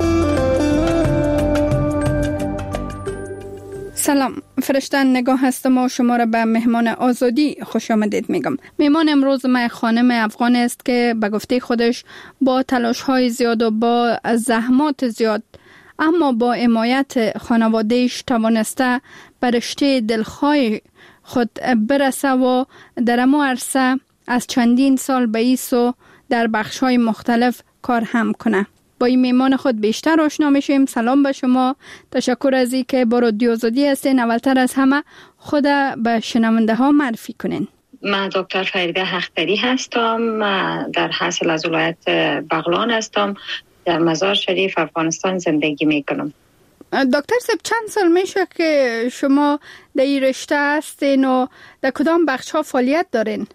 سلام، فرشته نگاه هستم و شما را به مهمان آزادی خوش آمدید میگم. مهمان امروز ما خانم افغان است که به گفته خودش با تلاش های زیاد و با زحمات زیاد اما با حمایت خانوادهش توانسته به رشته دلخواه خود برسه و در اما عرصه از چندین سال به ایسو در بخش‌های مختلف کار هم کنه. با این میمان خود بیشتر آشنا میشیم. سلام به شما، تشکر از این که با رادیو آزادی هستین. اولتر از همه خود به شنونده ها معرفی کنین. من دکتر فریده حقدری هستم، من در حاصل از ولایت بغلان هستم، در مزار شریف افغانستان زندگی میکنم. دکتر صاحب چند سال میشه که شما در این رشته هستین و در کدام بخش ها فعالیت دارین؟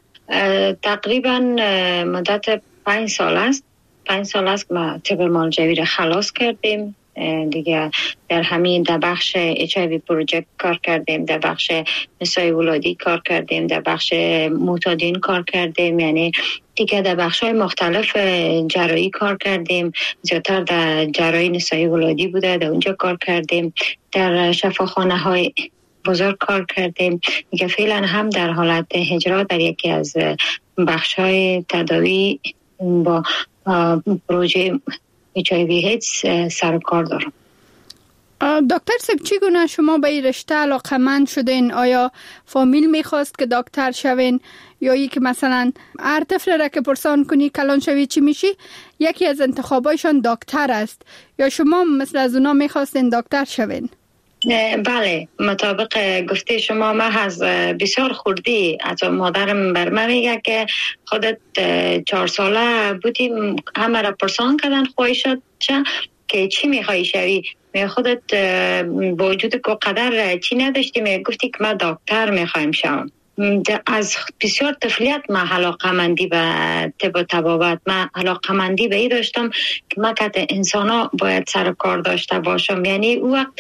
تقریبا مدت پنج سال است. پنج سال است که ما طب مالجوی را خلاص کردیم. دیگه در همین در بخش اچ آی وی پروژکت کار کردیم، در بخش نسای ولادی کار کردیم، در بخش معتادین کار کردیم، یعنی دیگه در بخش‌های مختلف جراحی کار کردیم. زیادتر در جراحی نسای ولادی بوده، در اونجا کار کردیم. در شفاخانه‌های بزرگ کار کردیم. دیگه فعلا هم در حالت اجرا در یکی از بخش‌های تداوی با پروژه اچ آی وی ایدز سر و کار دارم. دکتر صاحب چگونه شما به این رشته علاقه‌مند شدین؟ آیا فامیل میخواست که دکتر شوین یا ای که مثلا هر طفل را که پرسان کنی کلان شوی چی میشی یکی از انتخابایشان دکتر است، یا شما مثل از اونا میخواستین دکتر شوین؟ بله، مطابق گفته شما ما از بسیار خوردی از مادرم بر من میگه که خودت چهار ساله بودیم، همه را پرسان کردن خواهشات که چی میخوایی شوی؟ می خودت با وجود که قدر چی نداشتی می گفتی که من دکتر میخوایم شوم. از بسیار طفلیت من علاقه مندی به طب و طبابت، من علاقه مندی به این داشتم که من که انسان ها باید سر کار داشته باشم. یعنی او وقت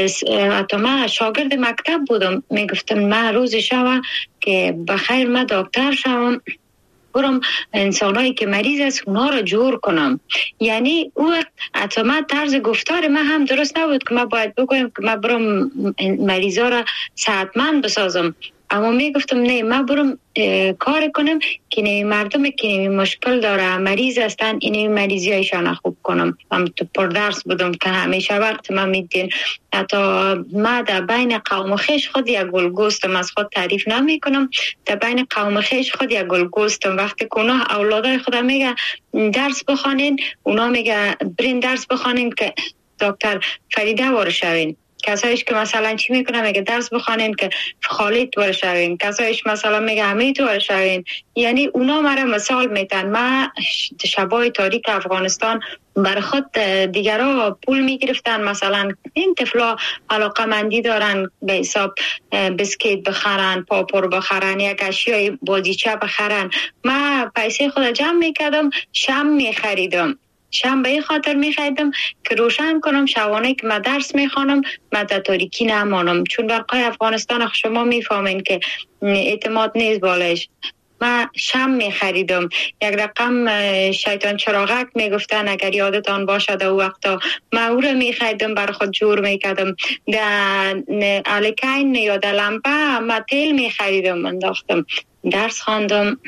حتی من شاگرد مکتب بودم، میگفتم من روزی شوم که بخیر من دکتر شوم، برم انسانایی که مریض است اونا رو جور کنم. یعنی او حتی من طرز گفتار من هم درست نبود که من باید بگویم که من برم مریضا رو صحتمند بسازم، اما می گفتم نه، من برم کار کنم که نمی مردم که نمی مشکل داره مریض هستن این مریضی هایشان خوب کنم. من تو پردرس بودم که همیشه وقت من میدین حتی من در بین قوم خیش خود یک گلگوستم، از خود تعریف نمی کنم، در بین قوم خیش خود یک گلگوستم. وقتی که اونا اولادای خودم میگه درس بخوانین، اونا میگه برین درس بخوانین که دکتر فریده وارد شوین. کسایش که مثلا چی میکنه میگه درس بخوانین که خالد وارد شوین، کسایش مثلا میگه حمید وارد شوین. یعنی اونا مرا مثال میتن. من شبای تاریک افغانستان بر خود دیگرها پول میگرفتن، مثلا این طفلا علاقه مندی دارن به حساب بسکیت بخرن، پاپور بخرن، یک اشیای بازیچه بخرن. من پیسه خود جمع میکردم، شم میخریدم، شم به این خاطر میخریدم که روشن کنم شبانه که من درس میخوانم من در تاریکی نمانم، چون برقای افغانستان شما میفهمین که اعتماد نیست بالش. من شم میخریدم، یک رقم شیطان چراغک میگفتن اگر یادتان باشد او وقتا، من او رو میخریدم برای خود جور میکردم. در الکین یا در لمپه من تیل میخریدم انداختم، درس خواندم،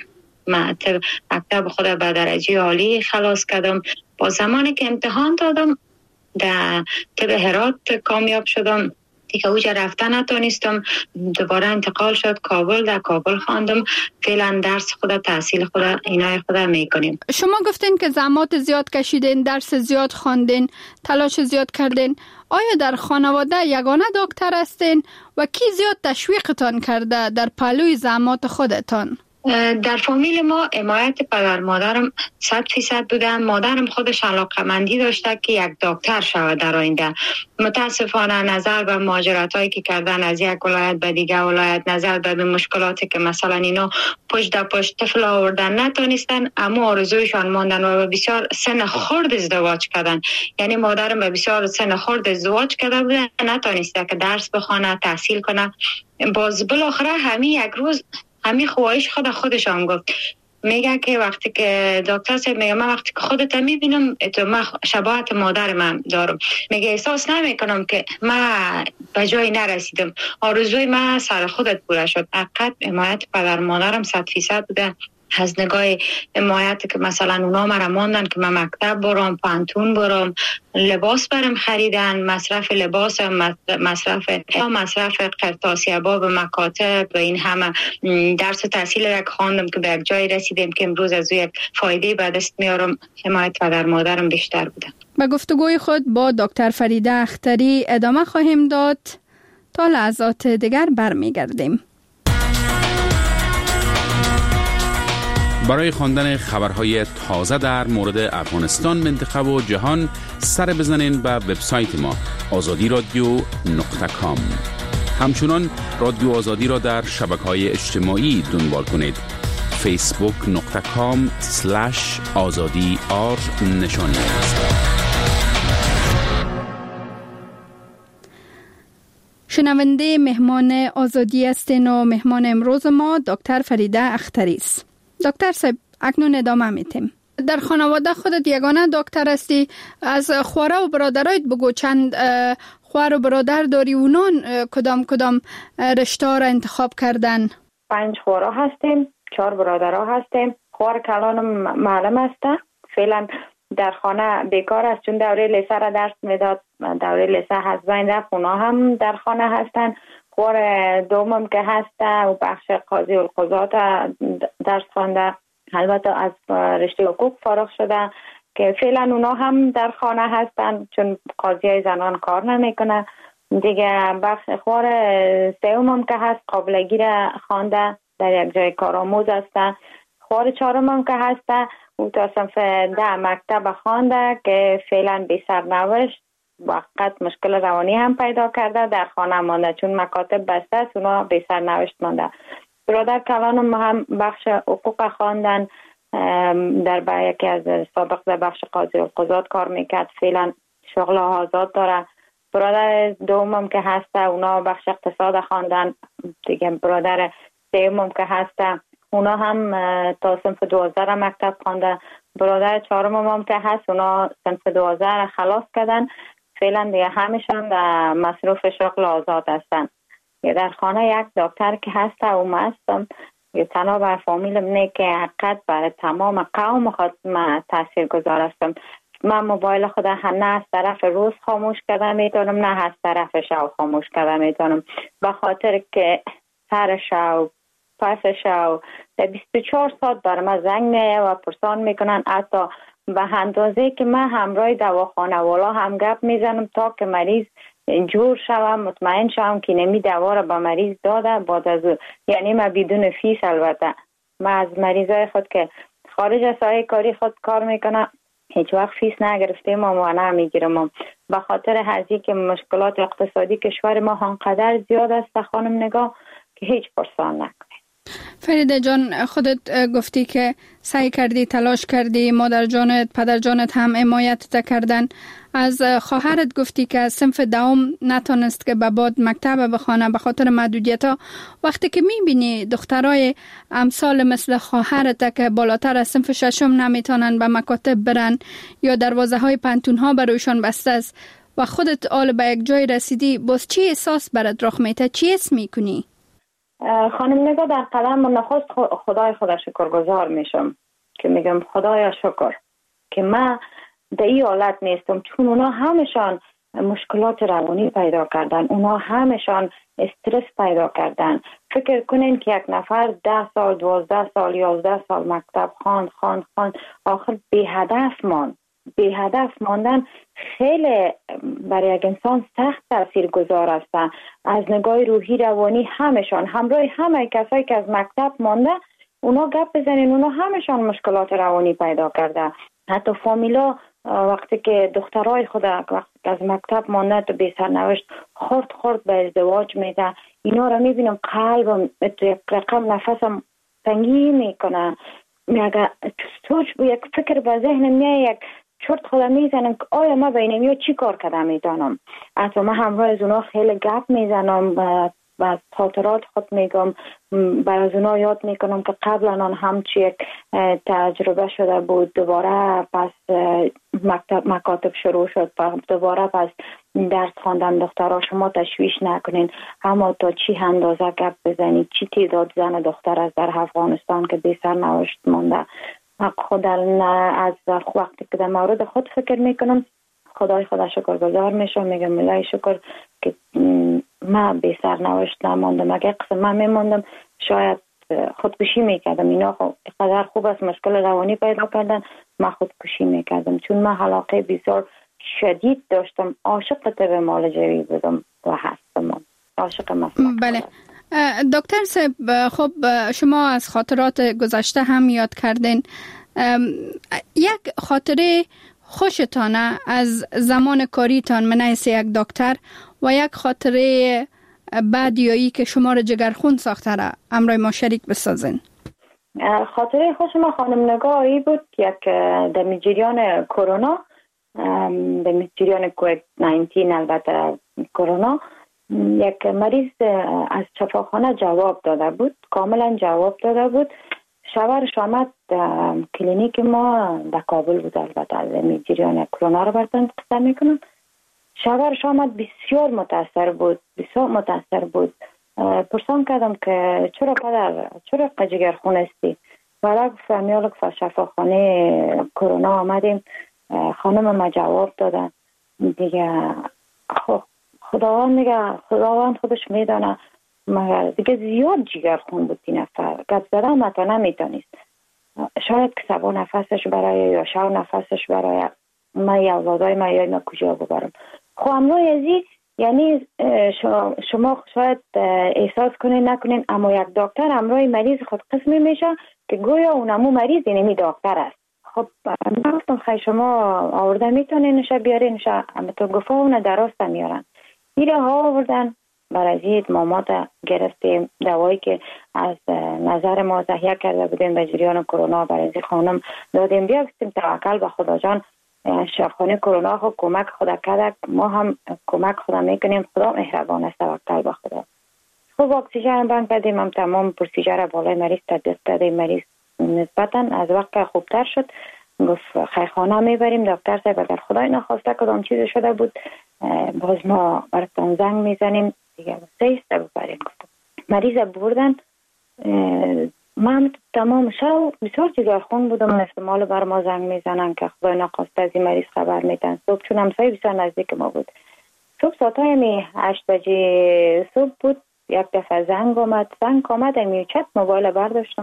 مکتب خود به درجه عالی خلاص کردم. با زمانی که امتحان دادم در طب هرات کامیاب شدم، دیگه اوجا رفتن نتونستم، دوباره انتقال شد کابل، در کابل خواندم. فعلا درس خود تحصیل خود اینای خود میکنیم. شما گفتین که زحمات زیاد کشیدین، درس زیاد خواندین، تلاش زیاد کردین. آیا در خانواده یگانه دکتر هستین و کی زیاد تشویقتان کرده در پهلوی زحمات خودتان؟ در فامیل ما حمایت پدر مادرم صد فیصد بودن. مادرم خودش علاقه‌مندی داشته که یک دکتر شود در آینده. متاسفانه نظر به مهاجرتایی که کردن از یک ولایت به دیگه ولایت، نظر به مشکلاتی که مثلا اینا پشت در پشت طفل آوردن نتونستن، اما آرزویشان ماندن و به بسیار سن خرد ازدواج کردن. یعنی مادرم به بسیار سن خرد ازدواج کرده بوده، نتونسته که درس بخونه، تحصیل کنه. باز بالاخره همین یک روز همین خواهش خود خودشان گفت، میگه که وقتی که دکتر صاحب میگه من وقتی که خودت میبینم تو من شباهت مادر من دارم، میگه احساس نمیکنم که من به جایی نرسیدم، آرزوی من سر خودت پوره شد. حقیقت حمایت پدر مادرم صد فیصد بوده. از نگاه حمایت که مثلا اونا مرا ماندن که من مکتب برم، پانتون برم، لباس برم خریدن، مصرف لباس، مصرف مصرف قرطاسیابا به مکاتب و این همه درس و تحصیل را که خواندم که به یک جای رسیدیم که امروز از یک فایده به دست میارم. حمایت پدر مادرم بیشتر بودن. به گفتگوی خود با دکتر فریده اختری ادامه خواهیم داد. تا لحظات دیگر برمیگردیم. برای خواندن خبرهای تازه در مورد افغانستان، منطقه و جهان سر بزنین به وبسایت ما آزادی رادیو نقطه کام. همچنان رادیو آزادی را در شبکه‌های اجتماعی دنبال کنید. فیسبوک نقطه کام سلش آزادی آر نشانی است. شنونده مهمان آزادی هستین و مهمان امروز ما دکتر فریده اختری است. دکتر صاحب، اکنون ادامه میتیم. در خانواده خودت یگانه دکتر هستی، از خواره و برادرایت بگو چند خوار و برادر داری، اونان کدام کدام رشته را انتخاب کردن؟ پنج خواره هستیم، چهار برادرها هستیم. خوار کلانم معلم است، فعلا در خانه بیکار است چون دوره لیسه را درس میداد. دوره لیسه از بین رفت، اونا هم در خانه هستن. خوار دومم که هست و بخش قاضی القضات درس خوانده، البته از رشته حقوق فارغ شده که فعلا اونا هم در خانه هستن چون قاضی های زنان کار نمیکنه دیگه. بخش خوار سومم که هست قابلگی را خوانده، در یک جای کارآموز هست. خوار چهارمم که هست او تا صنف ده مکتب خوانده که فعلا بی سرنوشت، وقت مشکل روانی هم پیدا کرده، در خانه مانده چون مکاتب بسته است، اونا بی سرنوشت مانده. برادر کلانم هم بخش حقوق خواندن، در با یکی از سابق در بخش قاضی القضات کار میکرد، فعلا شغل آزاد داره. برادر دومم که هست اونا بخش اقتصاد خواندن دیگه. برادر سومم که هست اونا هم تا صنف دوازده مکتب خوانده. برادر چهارمم هم که هست اونا صنف دوازده خلاص کردن، فعلا دیگه همیشون در مصروف شغل آزاد هستن. در خانه یک دکتر که هست او ما هستم، تنها بر فامیلم نه که حقیقت برای تمام قوم خود من تاثیر گذار هستم. من موبایل خود نه از طرف روز خاموش کرده میتونم نه از طرف شب خاموش کرده میتونم، به خاطر که سر شب پس شب بیست و چهار ساعت بر من زنگ میه و پرسان میکنن، حتی به اندازه که من همراه دواخانه والا هم گپ میزنم تا که مریض جور شوم، مطمئن شوم که نمی دوا را به مریض داده بعد از او. یعنی من بدون فیس، البته من از مریضای خود که خارج از ساحه کاری خود کار میکنم هیچ وقت فیس نگرفتیم و نمیگیرم، به خاطر هزی که مشکلات اقتصادی کشور ما انقدر زیاد است خانم نگاه که هیچ پرسان نکنه. فریده جان، خودت گفتی که سعی کردی، تلاش کردی، مادر جانت، پدر جانت هم حمایت کردن. از خواهرت گفتی که از صنف دوم نتونست که به بعد مکتب بخوانه به خاطر محدودیت ها. وقتی که میبینی دخترای امثال مثل خواهرت که بالاتر از صنف ششم نمیتونن به مکاتب برن یا دروازه های پانتون ها برایشان بسته است و خودت آل به یک جای رسیدی، باز چی احساس برات رخ میده؟ چی حس میکنی؟ خانم نگاه، در قدم نخست خدای خدا شکرگزار میشم که میگم خدایا شکر که من در این حالت نیستم، چون اونا همشان مشکلات روانی پیدا کردن، اونا همشان استرس پیدا کردن. فکر کنین که یک نفر ده سال، دوازده سال، یازده سال مکتب خواند خواند خواند آخر بی هدف ماند. بی هدف ماندن خیلی برای یک انسان سخت تاثیرگذار است. از نگاه روحی روانی همشان همراه همه کسایی که از مکتب مانده اونا گپ بزنین، اونا همشان مشکلات روانی پیدا کرده. حتی فامیلا وقتی که دخترای خود وقتی از مکتب مانده تو بی سرنوشت خورد خورد به ازدواج میده، اینا رو میبینم قلبم یک رقم نفسم تنگی میکنه. میگه سوچ یک فکر به ذهنم میاد، یک چرت خودم میزنم که آیا ما بینم یا چی کار کردم میدانم. حتی من همراه از اونا خیلی گپ میزنم، از خاطرات خود میگم، برای از اونا یاد میکنم که قبلا آن همچی یک تجربه شده بود، دوباره پس مکتب مکاتب شروع شد، دوباره پس درس خواندن دخترها شما تشویش نکنین، اما تا چی اندازه گپ بزنید، چی تعداد زن دختر از در افغانستان که بی سرنوشت مانده. خود از وقتی که در مورد خود فکر میکنم خدای خدا شکرگزار میشم، میگم الهی شکر که من بی سرنوشت نماندم. اگه قسم من میماندم شاید خودکشی میکردم. اینا قدر خوب است مشکل روانی پیدا کردن، من خودکشی میکردم چون من علاقه بسیار شدید داشتم، عاشق طب معالجوی بودم و هستم، عاشق مسلک. بله دکتر صاحب، خب شما از خاطرات گذشته هم یاد کردین، یک خاطره خوشتانه از زمان کاریتان من حیث یک دکتر و یک خاطره بدیایی که شما را جگرخون ساخته را همراه ما شریک بسازین؟ خاطره خوش ما خانم نگاهی بود یک در جریان کرونا، در جریان کووید نوزده البته کرونا، یک مریض از شفاخانه جواب داده بود، کاملا جواب داده بود. شوهرش آمد کلینیک ما در کابل بود، البته از جریان کرونا رو براتون قصه میکنم. شوهرش آمد بسیار متاثر بود، بسیار متاثر بود. پرسان کردم که چرا پدر چرا جگرخون هستی؟ ولی گفتم میالک شفاخانه کرونا آمدیم، خانم ما جواب دادن دیگه. خب خداوند میگه خداوند خودش میدانه، مگر دیگه زیاد جگرخون بود این نفر، گپ زدن متا نمیتونست، شاید که سبا نفسش برای یا شو نفسش برای من یا اولادای من یا اینا کجا ببرم. خب امروی ازی یعنی شما شاید احساس کنین نکنین، اما یک دکتر امروی مریض خود قسمی میشه که گویا اونمو مریض اینمی دکتر است. خب من گفتم خیلی شما آورده میتونین نشه بیارین نشه، اما تو گفته اونه درست میارن. میره ها آوردن، برای مامات گرفتیم، دوایی که از نظر ما تهیه کرده بودیم به جریان کرونا برای خانم دادیم. بیا گفتیم توکل به خدا جان، شفاخانه کرونا خود کمک خدا کرده، ما هم کمک خدا میکنیم، خدا مهربان است، توکل به خدا. خب اکسیژن بند کردیم، هم تمام پروسیجر بالای مریض تطبیق کردیم. مریض نسبتا از وقت خوبتر شد، گفت خیرخانه میبریم. دکتر صاحب اگر خدای نخواسته کدام چیز شده بود باز ما براتون زنگ میزنیم دیگه سیسته ببریم. مریض بردن، من تمام شب بسیار جگرخون بودم، احتمال بر ما زنگ میزنن که خدای نخواسته از این مریض خبر میدن. صبح چون همسایه بسیار نزدیک ما بود، صبح ساعتای می هشت بجه صبح بود، یک دفعه زنگ آمد. زنگ آمد امی چت موبایل برداشتم،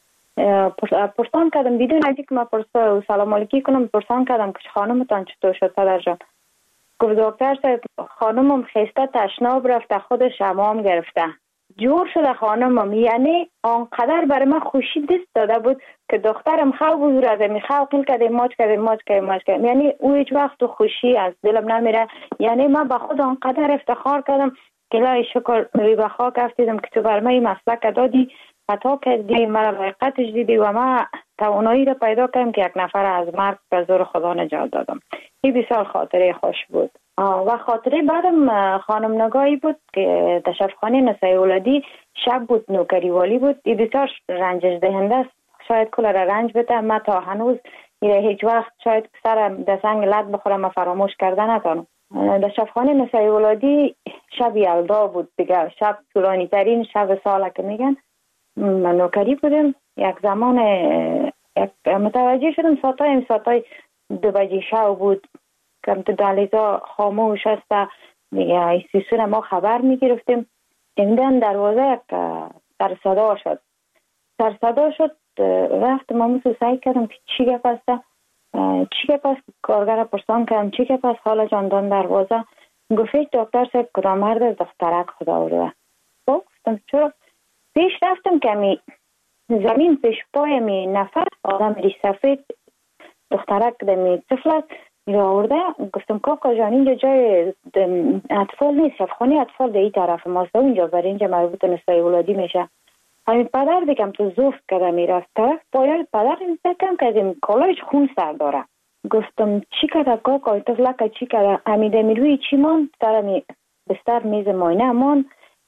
پرسان کردم بدون از اینکه من پرسان سلام علیکی کنم، پرسان کردم که خانمتان چطور شد پدر جان؟ گفت دکتر صاحب خانمم خسته تشناب رفته، خودش حمام گرفته، جور شده خانمم. یعنی آنقدر برای من خوشی دست داده بود که دخترم خواه بزرگ از می خواه قیل کده ماچ کده ماچ کده ماچ کده، یعنی او هیچ وقت خوشی از دلم نمیره. یعنی من با خود آنقدر افتخار کردم که لای شکر روی بخوا کفتیدم که تو بر من این مسلک دادی، خطا کردی، مرا لایقتش دیدی و من توانایی را پیدا کردم که یک نفر از مرگ به زور خدا نجات دادم. این بسیار خاطره خوش بود. و خاطره بعدم خانم نگاهی بود که در شفاخانه نسای ولادی شب بود، نوکری والی بود. این بسیار رنجش دهنده است، شاید کل را رنج بده. من تا هنوز هیچ وقت شاید سر دسنگ لد بخورم و فراموش کرده نتانم. در شفاخانه نسای ولادی شب یلدا بود دیگه، شب طولانی ترین شب ساله که میگن. من نوکری بودم، یک زمان یک متوجه شدم ساعتای ساعتای دو بجه شب بود که تو دهلیزا خاموش است دیگه. ایستیسون ما خبر میگرفتیم، دیدن دروازه یک سر صدا شد سر صدا شد رفت ما مثل سعی کردم که چی گپ است چی گپ است. کارگر پرسان کردم چی گپ است حالا جاندان دروازه. گفت دکتر صاحب کدام مرد از دخترک خدا آورده. گفتم چرا؟ پیش رفتم که می زمین پیش پای می نفر آدم ری سفید دخترک دمی طفلت میره آورده. گفتم کاکا جان اینجا جای اطفال نیست، شفاخانه اطفال در این طرف ماست، اینجا برای اینجا مربوط نسای ولادی میشه. همین پدر دیگم تو زفت کده میرفت طرف پایل پدر دیدم که از این کالایش خون سر داره. گفتم چی کده کاکا طفلک چی کده؟ امیده میروی چی مان سر می بستر میز ماینه مان.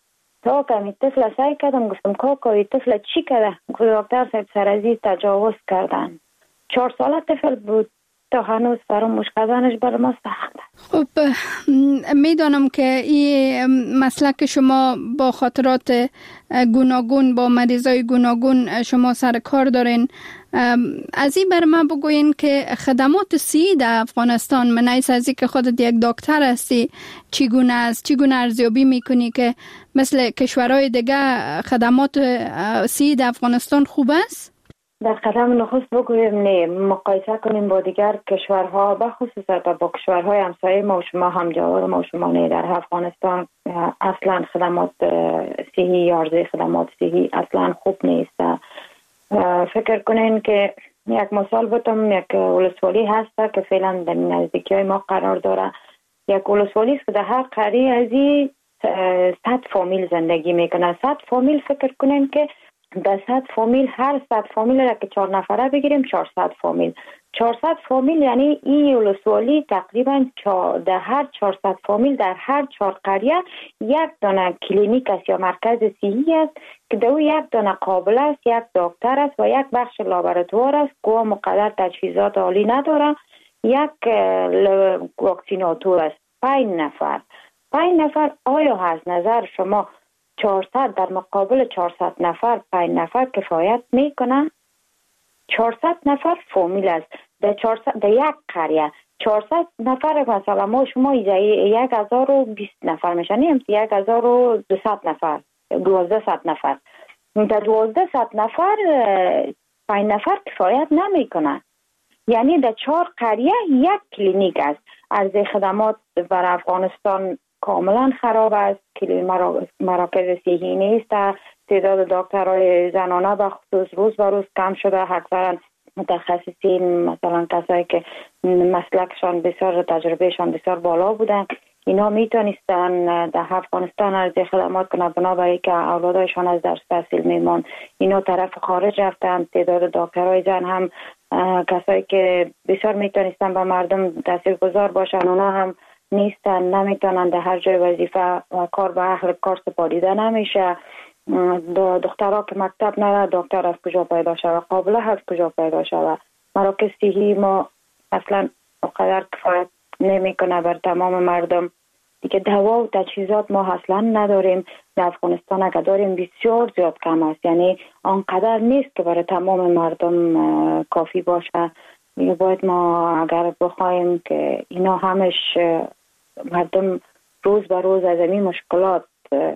تا کمی طفل سعی کردم گفتم کاکا این طفل چی کرده؟ گفت دکتر صاحب سرازی تجاوز کردن. چهار ساله طفل بود تا هنوز فراموش کردنش بر ما سخت. خب میدانم که این مسلک شما با خاطرات گوناگون با مریضای گوناگون شما سر کار دارین. از این بر من بگوین که خدمات صحی در افغانستان من ایس از که خودت یک دکتر هستی چگونه است؟ چگونه ارزیابی میکنی که مثل کشورهای دیگه خدمات صحی در افغانستان خوب است؟ در قدم نخست بگویم نه، مقایسه کنیم با دیگر کشورها، بخصوص با کشورهای همسایه ما و شما همجوار ما و شما نه. در افغانستان اصلا خدمات صحی یا عرضه خدمات صحی اصلا خوب نیست. فکر کنین که یک مثال بتم، یک ولسوالی هست که فعلا در نزدیکی های ما قرار داره. یک ولسوالی است که در هر قریه از این صد فامیل زندگی میکنه. صد فامیل فکر کنین که در صد فامیل، هر صد فامیل را که چهار نفره بگیریم چهارصد فامیل. چهارصد فامیل یعنی این ولسوالی تقریبا در هر چهارصد فامیل در هر چهار قریه یک دانه کلینیک است یا مرکز صحی است که در یک دانه قابل است، یک دکتر است و یک بخش لابراتوار است که مقدر تجهیزات عالی نداره، یک واکسیناتور است. پنج نفر پنج نفر آیا از نظر شما چهارصد در مقابل چهارصد نفر پنج نفر کفایت میکنه؟ چهارصد نفر فامیل است در چهارصد در یک قریه. چهارصد نفر مثلا ما شما یک هزار و بیست نفر میشنیم، یک هزار و دویست نفر، دوازده صد نفر. در دوازده صد نفر پنج نفر کفایت نمیکنه. یعنی در چهار قریه یک کلینیک است. عرضه خدمات بر افغانستان کاملا خراب است. مراکز صحی نیست. تعداد دکترای زنانه به خصوص روز به روز کم شده. اکثرا متخصصین مثلا کسایی که مسلکشان بسیار تجربهشان بسیار بالا بودن، اینا میتونستن در افغانستان عرضه خدمات کنن، بنابراین که اولادایشان از درس تحصیل میمان اینا طرف خارج رفتن. تعداد دکترای زن هم کسایی که بسیار میتونستن به مردم تاثیرگذار باشن اونا هم نیستن، نمیتونن در هر جای وظیفه و کار به اهل کار سپاریده نمیشه. دخترها که مکتب نره دکتر از کجا پیدا شوه، قابله از کجا پیدا شوه. مراکز صحی ما اصلا اونقدر کفایت نمیکنه بر تمام مردم. دیگه دوا و تجهیزات ما اصلا نداریم. در افغانستان اگر داریم بسیار زیاد کم است، یعنی آنقدر نیست که برای تمام مردم کافی باشه. دیگه باید ما اگر بخوایم که اینا همش مردم روز به روز از این مشکلات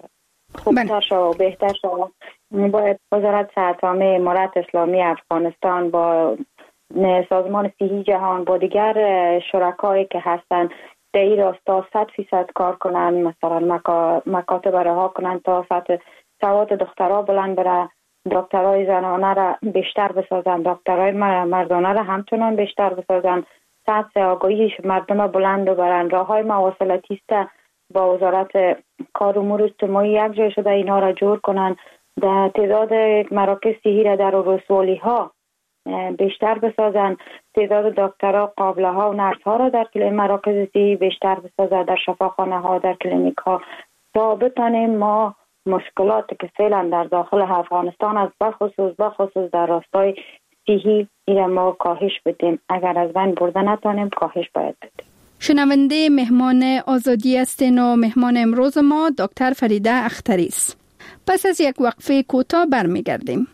خوبتر شد و بهتر شد، باید وزارت صحت عامه امارت اسلامی افغانستان با سازمان صحی جهان با دیگر شرکایی که هستن در این راستا صد فیصد کار کنن. مثلا مکاتب رها کنن تا سطح سواد دخترها بلند بره، دکترای زنانه را بیشتر بسازن، دکترای مردانه را همچنان بیشتر بسازن، سطح آگاهی مردم بلند ببرن. راههای مواصلاتی است با وزارت کار امور اجتماعی یک جای شده اینا را جور کنن. در تعداد مراکز صحی را در ولسوالی ها بیشتر بسازن، تعداد دکترها، قابله ها و نرس ها را در مراکز صحی بیشتر بسازن، در شفاخانه ها، در کلینیک ها، تا بتانیم ما مشکلاتی که فعلا در داخل افغانستان است بخصوص بخصوص در راستای صحی اینا ما کاهش بدیم. اگر از بین برده نتانیم کاهش باید بدیم. شنونده مهمان آزادی هستین و مهمان امروز ما دکتر فریده اختری است. پس از یک وقفه کوتاه برمیگردیم.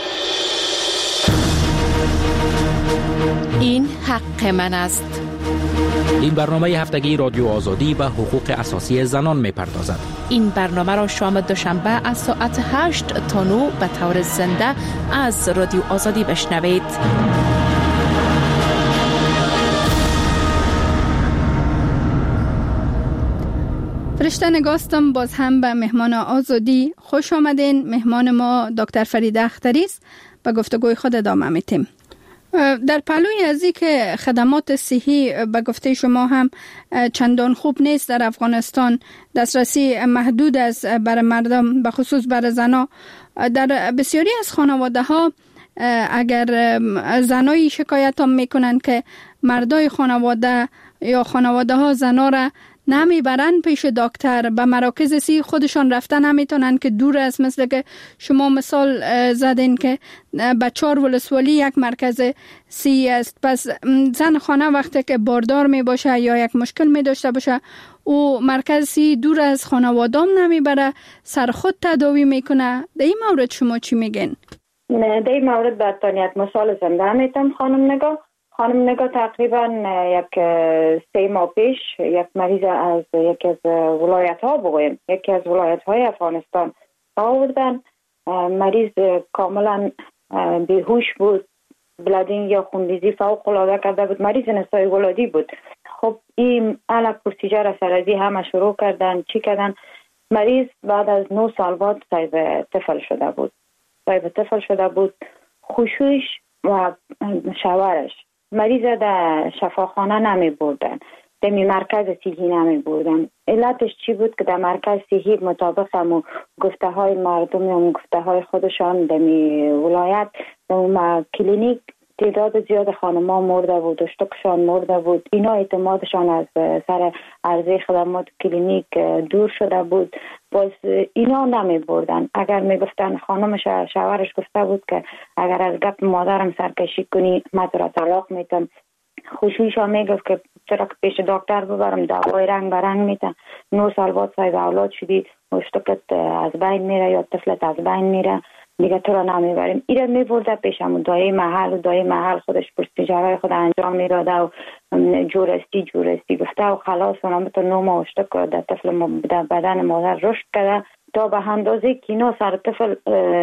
این حق من است. این برنامه هفتگی رادیو آزادی به حقوق اساسی زنان می‌پردازد. این برنامه را شام دوشنبه از ساعت هشت تا نه به طور زنده از رادیو آزادی بشنوید. فرشته نگاستم باز هم به مهمان آزادی خوش آمدین. مهمان ما دکتر فریده اختری است. به گفتگوی خود ادامه میتیم. در پهلوی از این که خدمات صحی به گفته شما هم چندان خوب نیست در افغانستان، دسترسی محدود است برای مردم، به خصوص برای زنها. در بسیاری از خانواده ها اگر زنایی شکایت هم میکنن که مردای خانواده یا خانواده ها زنها را نمیبرن پیش دکتر، به مراکز سی خودشان رفتن نمیتونن که دور است، مثل که شما مثال زدین که به چهار ولسوالی یک مرکز سی است. پس زن خانه وقتی که باردار می باشه یا یک مشکل می داشته باشه او مرکز سی دور از خانوادام نمیبره، سر خود تداوی میکنه. در این مورد شما چی میگین؟ در این مورد براتون یک مثال زنده میتونم خانم نگاه. خانم نگاه تقریبا یک سه ماه پیش یک مریض از یکی از ولایت ها بگویم یکی از ولایت های افغانستان آوردن. مریض کاملا بیهوش بود، بلدینگ یا خونریزی فوق العاده کرده بود، مریض نسای ولادی بود. خب این علا پروسیجر سرازی همه شروع کردن، چی کردن؟ مریض بعد از نه سال بعد صاحب طفل شده بود صاحب طفل شده بود خوشویش و شوهرش. مریض در شفاخانه نمی بردن، در مرکز صحی نمی بردن. علتش چی بود؟ که در مرکز صحی مطابق هم گفته های مردم یا گفته های خودشان در ولایت در کلینیک تعداد زیاد خانما مرده بود، دشتکشان مرده بود. اینا اعتمادشان از سر عرضه خدمات کلینیک دور شده بود، باز اینا نمی بردن. اگر می گفتن خانمش شوهرش گفته بود که اگر از گپ مادرم سرکشی کنی من تو را طلاق میتم، خوشویشا می گفت که چرا که پیش دکتر ببرم، دوای رنگ برنگ میتن. نه سال بعد صاحب اولاد شدی، دشتکت از بین میره یا طفلت از بین میره، دیگه تو را نمیبریم. ایره میبرده پیشم دایه محل و دایه محل خودش پرسیجرهای خود انجام میداده و جورستی جورستی گفته و خلاص و نامتو نو ماشته که در طفل در بدن مادر رشد کرده تا به اندازه که اینا سر طفل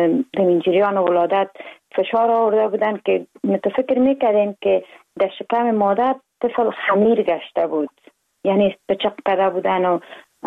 در جریان ولادت فشار آورده بودن که متفکر میکردین که در شکم مادر طفل خمیر گشته بود، یعنی پچق کرده بودن و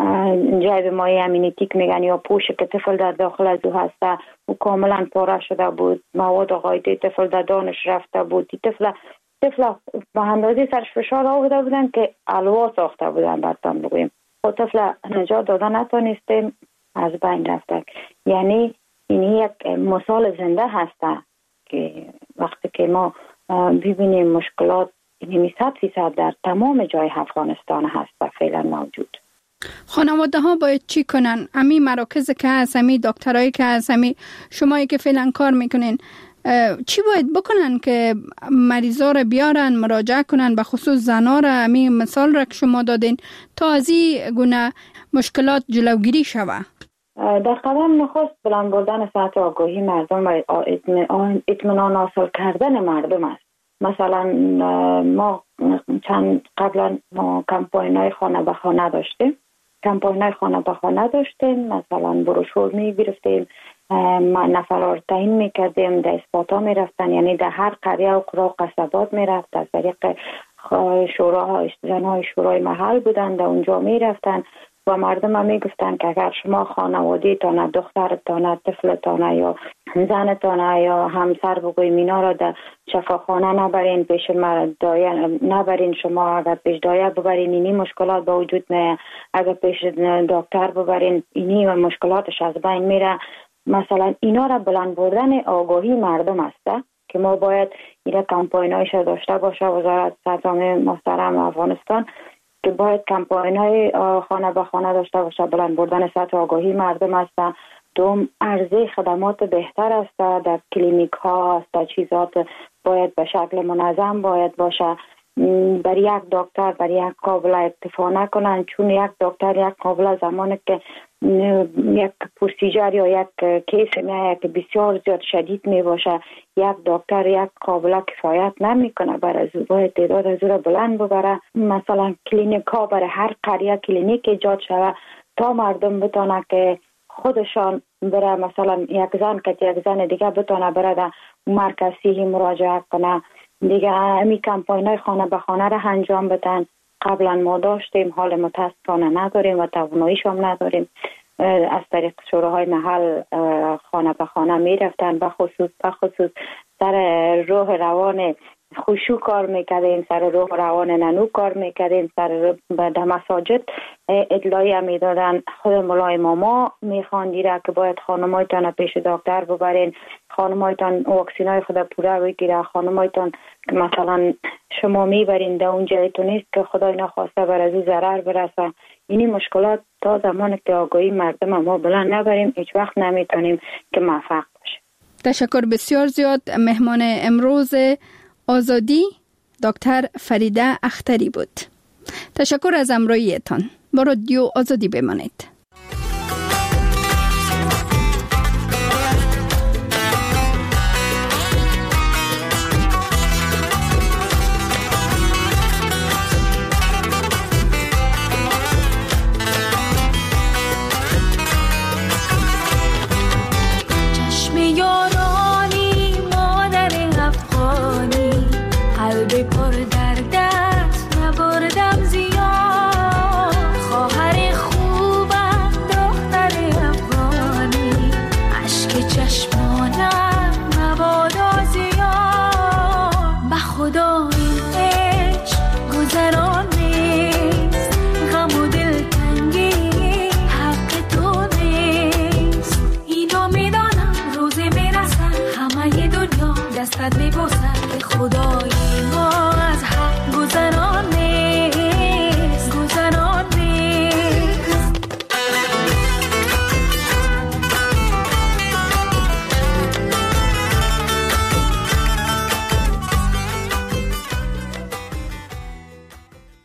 جای مایع امینیتیک میگن یا پوش که طفل در داخل از او هسته و کاملا پاره شده بود، مواد قایده طفل در دانش رفته بود. طفل طفل به اندازه سرش فشار آورده بودن که الوا ساخته بودن برتان بگویم. خود طفل نجات داده نتونستیم، از بین رفته. یعنی این یک مثال زنده هسته که وقتی که ما ببینیم مشکلات این صد فیصد در تمام جای افغانستان هسته فعلا موجود. خانواده ها باید چی کنن؟ امی مراکز که هست، امی دکترایی که هست، امی شمایی که فعلا کار میکنین چی باید بکنن که مریضا رو بیارن مراجعه کنن، به خصوص زنا را؟ امی مثال را که شما دادین تا از این گونه مشکلات جلوگیری شوه. در قدم نخست بلند بردن سطح آگاهی مردم و اطمینان حاصل کردن مردم است. مثلا ما چند قبلا ما کمپاین های خانه به خانه داشتیم کمپاین های خانه به خانه داشتیم مثلا بروشور می گرفتیم، نفرار تعیین می کردیم، در اثبات ها می رفتن، یعنی در هر قریه و قرا و قصبات می رفت، از طریق شوراها زنهای شورای محل بودن، در اونجا می رفتن و مردم هم می گفتن که اگر شما خانواده تانه، دخترتانه، طفلتانه یا زنتانه یا همسر بگویم اینا را در شفاخانه نبرین، پیش دایه نبرین، شما اگر پیش دایه ببرین اینی مشکلات با وجود نه، اگر پیش دکتر ببرین اینی مشکلاتش از بین میره. مثلا اینا را بلند بردن آگاهی مردم است که ما باید اینا کمپاین هایش داشته باشه وزارت صحت محترم افغانستان که باید کمپاین های خانه به خانه داشته باشه، بلند بردن سطح آگاهی مردم است. دوم عرضه خدمات بهتر است در کلینیک ها است، چیزات باید به شکل منظم باید باشه. بر یک دکتر بر یک قابل اکتفا نکنن، چون یک دکتر یک قابل زمانی که یک پروسیجر یا یک کیس میایه که بسیار زیاد شدید می باشه، یک دکتر یک قابل کفایت نمی کنه، برای از باید تعداد از را بلند ببره. مثلا کلینیک ها برای هر قریه کلینیک ایجاد شده تا مردم بتونه که خودشان بره، مثلا یک زن که یک زن دیگه بتونه بره در مرکز صحی مراجعه کنه. دیگه امی کمپاین های خانه به خانه را انجام بدن. قبلا ما داشتیم، حال متاسفانه نداریم و تواناییش هم نداریم. از طریق شوراهای محل خانه به خانه می رفتن، به خصوص به خصوص سر روح روان خوشو کار میکردیم، سر روح روان ننو کار میکردیم، سر در مساجد اطلاعی میدادن. خود مولای ماما میخواندی را که باید خانمایتان پیش دکتر ببرین، خانمایتان واکسینای خود پوره بگیره، خانمایتان که مثلا شما میبرین در اون جایتون نیست که خدای نخواسته بر از او ضرر برسه. اینی مشکلات تا زمان که آگاهی مردم ما بلند نبریم هیچ وقت نمیتونیم که موفق باشیم. تشکر بسیار زیاد. مهمان امروز آزادی دکتر فریده اختری بود. تشکر از همراهیتان. با رادیو آزادی بمانید.